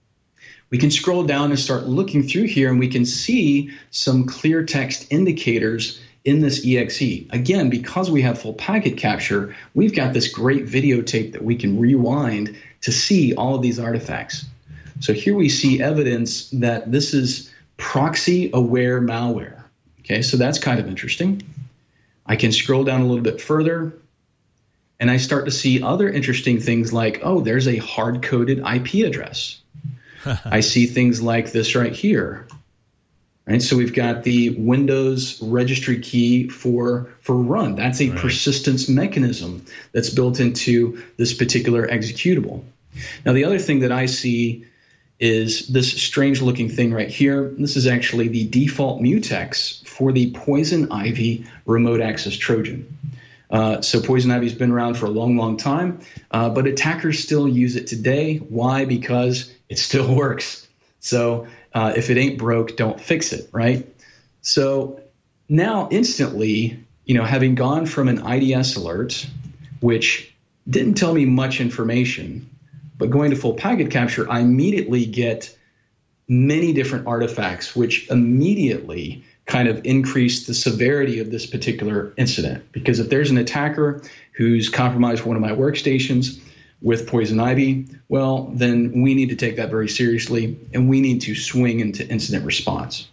S11: We can scroll down and start looking through here, and we can see some clear text indicators in this exe. Again, because we have full packet capture, we've got this great videotape that we can rewind to see all of these artifacts. So here we see evidence that this is proxy-aware malware. Okay, so that's kind of interesting. I can scroll down a little bit further, and I start to see other interesting things like, oh, there's a hard-coded IP address. I see things like this right here. Right, so we've got the Windows registry key for run. That's a persistence mechanism that's built into this particular executable. Now, the other thing that I see is this strange looking thing right here. This is actually the default mutex for the Poison Ivy remote access Trojan. So Poison Ivy's been around for a long, long time, but attackers still use it today. Why? Because it still works. So if it ain't broke, don't fix it, right? So now instantly, having gone from an IDS alert, which didn't tell me much information, but going to full packet capture, I immediately get many different artifacts, which immediately kind of increase the severity of this particular incident. Because if there's an attacker who's compromised one of my workstations with poison ivy, well, then we need to take that very seriously, and we need to swing into incident response.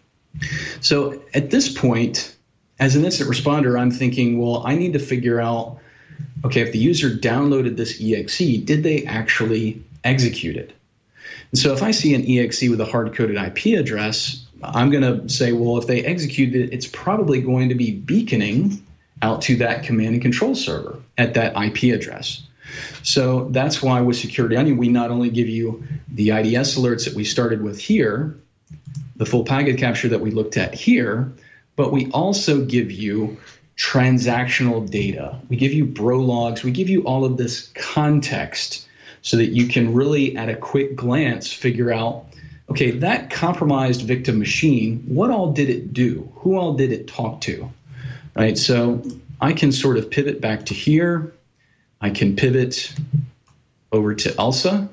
S11: So at this point, as an incident responder, I'm thinking, well, I need to figure out, okay, if the user downloaded this EXE, did they actually execute it? And so if I see an EXE with a hard-coded IP address, I'm going to say, well, if they executed it, it's probably going to be beaconing out to that command and control server at that IP address. So that's why with Security Onion, we not only give you the IDS alerts that we started with here, the full packet capture that we looked at here, but we also give you transactional data. We give you bro logs. We give you all of this context so that you can really, at a quick glance, figure out, okay, that compromised victim machine, what all did it do? Who all did it talk to? Right? So I can sort of pivot back to here. I can pivot over to ELSA.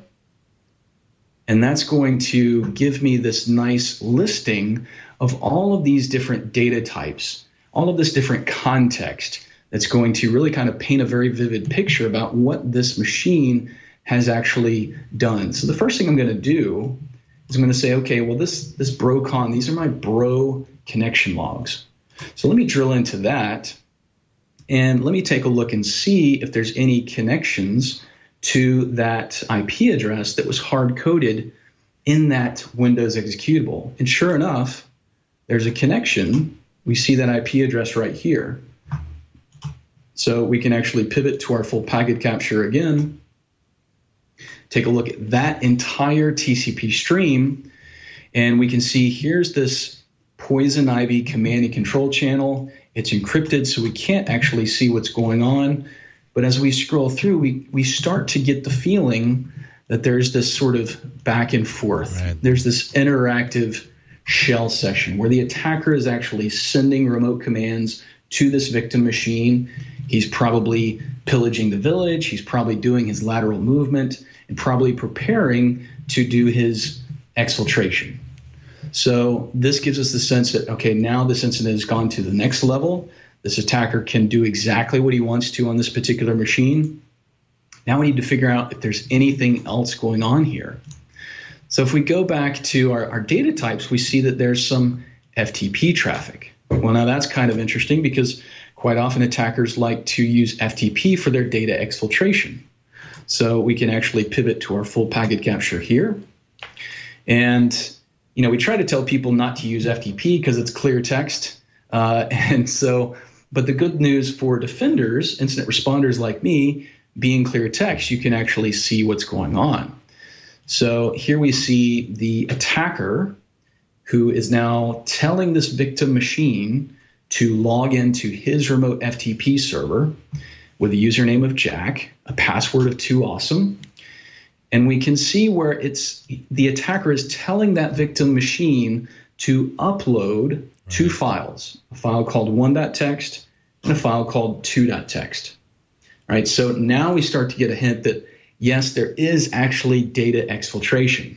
S11: And that's going to give me this nice listing of all of these different data types, all of this different context that's going to really kind of paint a very vivid picture about what this machine has actually done. So the first thing I'm going to do is I'm going to say, okay, well, this BroCon, these are my bro connection logs. So let me drill into that, and let me take a look and see if there's any connections to that IP address that was hard-coded in that Windows executable. And sure enough, there's a connection. We see that IP address right here. So we can actually pivot to our full packet capture again, take a look at that entire TCP stream, and we can see here's this poison ivy command and control channel. It's encrypted, so we can't actually see what's going on. But as we scroll through, we start to get the feeling that there's this sort of back and forth. Right. There's this interactive shell session where the attacker is actually sending remote commands to this victim machine. He's probably pillaging the village. He's probably doing his lateral movement and probably preparing to do his exfiltration. So this gives us the sense that, okay, now this incident has gone to the next level. This attacker can do exactly what he wants to on this particular machine. Now we need to figure out if there's anything else going on here. So if we go back to our data types, we see that there's some FTP traffic. Well, now that's kind of interesting because quite often attackers like to use FTP for their data exfiltration. So we can actually pivot to our full packet capture here. And, we try to tell people not to use FTP because it's clear text. But the good news for defenders, incident responders like me, being clear text, you can actually see what's going on. So here we see the attacker who is now telling this victim machine to log into his remote FTP server with a username of Jack, a password of 2awesome. And we can see where the attacker is telling that victim machine to upload two files, a file called 1.txt and a file called 2.txt. All right, so now we start to get a hint that, yes, there is actually data exfiltration.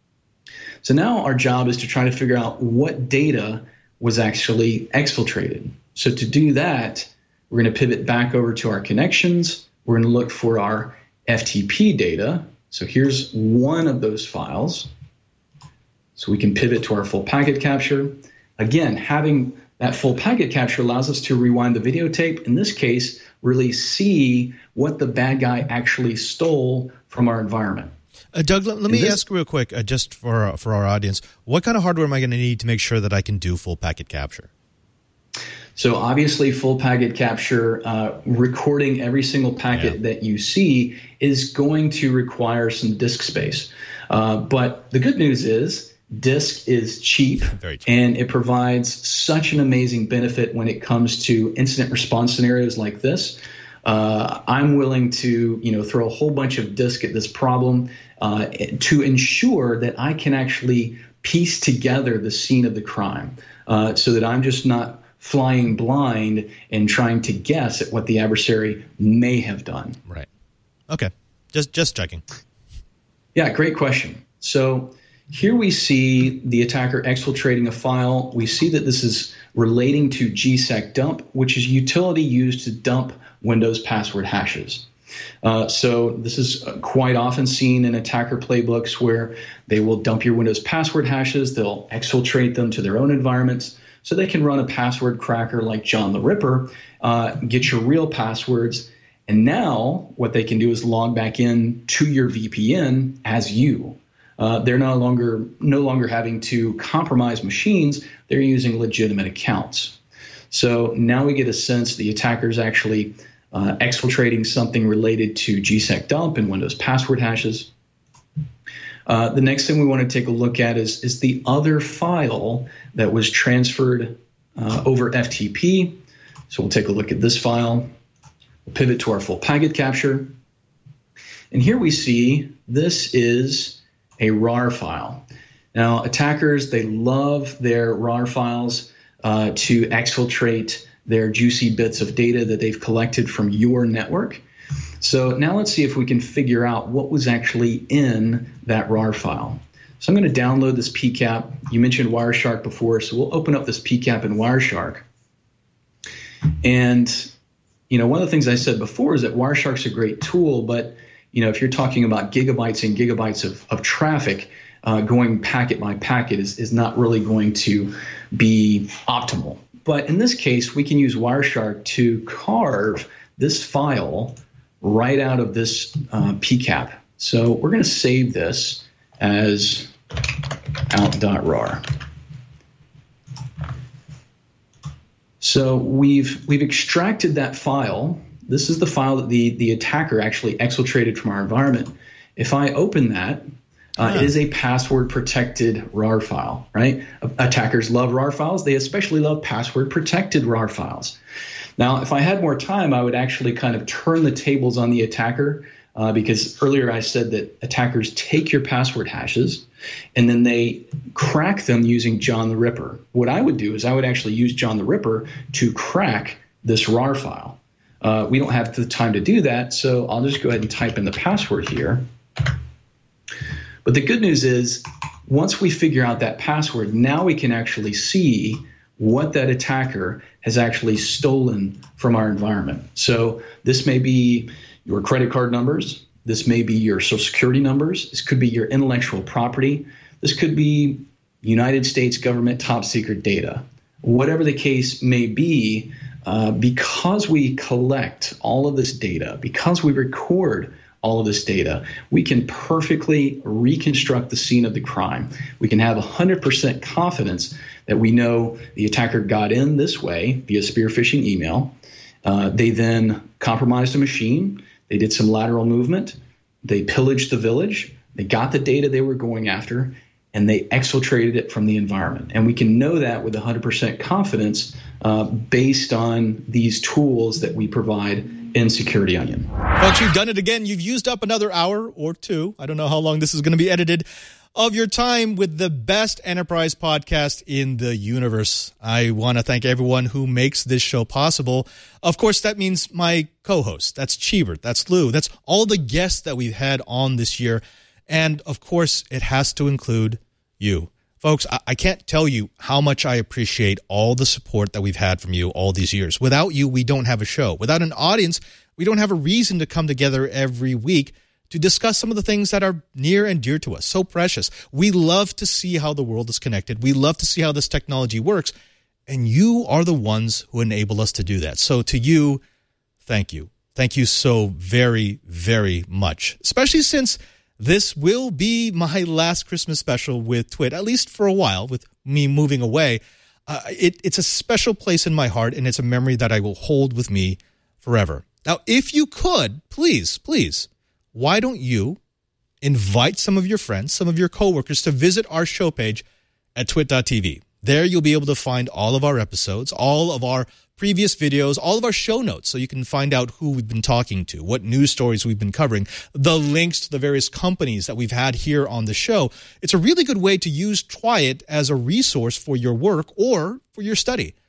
S11: So now our job is to try to figure out what data was actually exfiltrated. So to do that, we're going to pivot back over to our connections. We're going to look for our FTP data. So here's one of those files. So we can pivot to our full packet capture. Again, having that full packet capture allows us to rewind the videotape. In this case, really see what the bad guy actually stole from our environment.
S1: Doug, let me ask real quick, just for our audience, what kind of hardware am I going to need to make sure that I can do full packet capture?
S11: So obviously, full packet capture, recording every single packet that you see is going to require some disk space. But the good news is disk is cheap, and it provides such an amazing benefit when it comes to incident response scenarios like this. I'm willing to throw a whole bunch of disk at this problem to ensure that I can actually piece together the scene of the crime so that I'm just not flying blind and trying to guess at what the adversary may have done.
S1: Right. Okay. Just checking.
S11: Yeah, great question. So here we see the attacker exfiltrating a file. We see that this is relating to gsecdump, which is a utility used to dump Windows password hashes. So this is quite often seen in attacker playbooks where they will dump your Windows password hashes. They'll exfiltrate them to their own environments so they can run a password cracker like John the Ripper, get your real passwords. And now what they can do is log back in to your VPN as you. They're no longer having to compromise machines. They're using legitimate accounts. So now we get a sense the attacker's actually exfiltrating something related to gsecdump and Windows password hashes. The next thing we want to take a look at is the other file that was transferred over FTP. So we'll take a look at this file. We'll pivot to our full packet capture. And here we see this is a RAR file. Now, attackers, they love their RAR files to exfiltrate their juicy bits of data that they've collected from your network. So now let's see if we can figure out what was actually in that RAR file. So I'm going to download this PCAP. You mentioned Wireshark before, so we'll open up this PCAP in Wireshark. And one of the things I said before is that Wireshark's a great tool, but if you're talking about gigabytes and gigabytes of traffic, going packet by packet is not really going to be optimal. But in this case, we can use Wireshark to carve this file right out of this PCAP. So we're going to save this as out.rar. So we've extracted that file. This is the file that the attacker actually exfiltrated from our environment. If I open that, it is a password-protected RAR file, right? Attackers love RAR files. They especially love password-protected RAR files. Now, if I had more time, I would actually kind of turn the tables on the attacker because earlier I said that attackers take your password hashes and then they crack them using John the Ripper. What I would do is I would actually use John the Ripper to crack this RAR file. We don't have the time to do that, so I'll just go ahead and type in the password here. But the good news is once we figure out that password, now we can actually see what that attacker has actually stolen from our environment. So this may be your credit card numbers. This may be your social security numbers. This could be your intellectual property. This could be United States government top secret data. Whatever the case may be, because we collect all of this data, because we record all of this data, we can perfectly reconstruct the scene of the crime. We can have 100% confidence that we know the attacker got in this way via spear phishing email. They then compromised a machine. They did some lateral movement. They pillaged the village. They got the data they were going after, and they exfiltrated it from the environment. And we can know that with 100% confidence based on these tools that we provide in Security Onion.
S1: Folks, you've done it again. You've used up another hour or two. I don't know how long this is going to be edited of your time with the best enterprise podcast in the universe. I want to thank everyone who makes this show possible. Of course, that means my co-host. That's Cheebert. That's Lou. That's all the guests that we've had on this year. And of course, it has to include you. Folks, I can't tell you how much I appreciate all the support that we've had from you all these years. Without you, we don't have a show. Without an audience, we don't have a reason to come together every week to discuss some of the things that are near and dear to us, so precious. We love to see how the world is connected. We love to see how this technology works. And you are the ones who enable us to do that. So to you, thank you. Thank you so very, very much, especially since this will be my last Christmas special with Twit, at least for a while, with me moving away. It's a special place in my heart, and it's a memory that I will hold with me forever. Now, if you could, please, why don't you invite some of your friends, some of your coworkers to visit our show page at twit.tv. There you'll be able to find all of our episodes, all of our previous videos, all of our show notes, so you can find out who we've been talking to, what news stories we've been covering, the links to the various companies that we've had here on the show. It's a really good way to use Twiit as a resource for your work or for your study.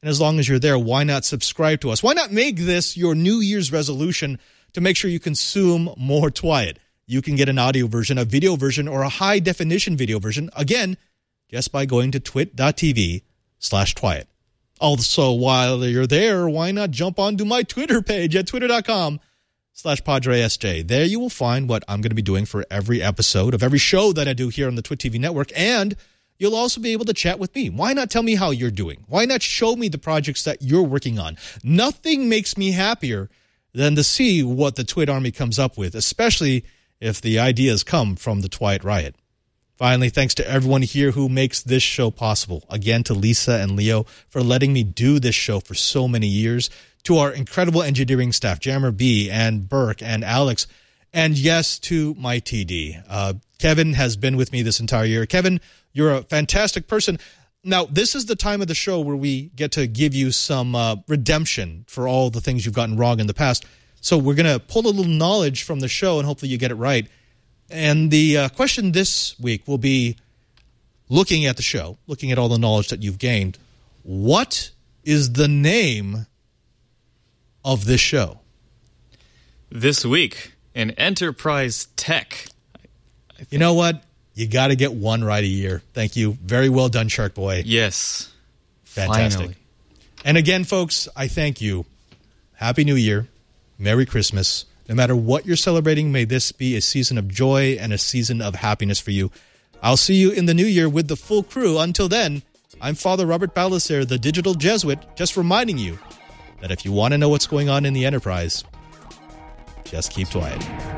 S1: And as long as you're there, why not subscribe to us? Why not make this your New Year's resolution to make sure you consume more Twyat? You can get an audio version, a video version, or a high-definition video version, again, just by going to twit.tv/Twyat. Also, while you're there, why not jump onto my Twitter page at twitter.com/PadreSJ. There you will find what I'm going to be doing for every episode of every show that I do here on the Twit TV network, and you'll also be able to chat with me. Why not tell me how you're doing? Why not show me the projects that you're working on? Nothing makes me happier than to see what the Twit Army comes up with, especially if the ideas come from the Twyat Riot. Finally, thanks to everyone here who makes this show possible. Again, to Lisa and Leo for letting me do this show for so many years. To our incredible engineering staff, Jammer B and Burke and Alex. And yes, to my TD. Kevin has been with me this entire year. Kevin, you're a fantastic person. Now, this is the time of the show where we get to give you some redemption for all the things you've gotten wrong in the past. So we're going to pull a little knowledge from the show, and hopefully you get it right. And the question this week will be, looking at the show, looking at all the knowledge that you've gained, what is the name of this show?
S12: This week in Enterprise Tech.
S1: You know what? You got to get one right a year. Thank you. Very well done, Shark Boy.
S12: Yes.
S1: Fantastic.
S12: Finally.
S1: And again, folks, I thank you. Happy New Year. Merry Christmas. No matter what you're celebrating, may this be a season of joy and a season of happiness for you. I'll see you in the new year with the full crew. Until then, I'm Father Robert Ballecer, the Digital Jesuit, just reminding you that if you want to know what's going on in the Enterprise, just keep Twyat.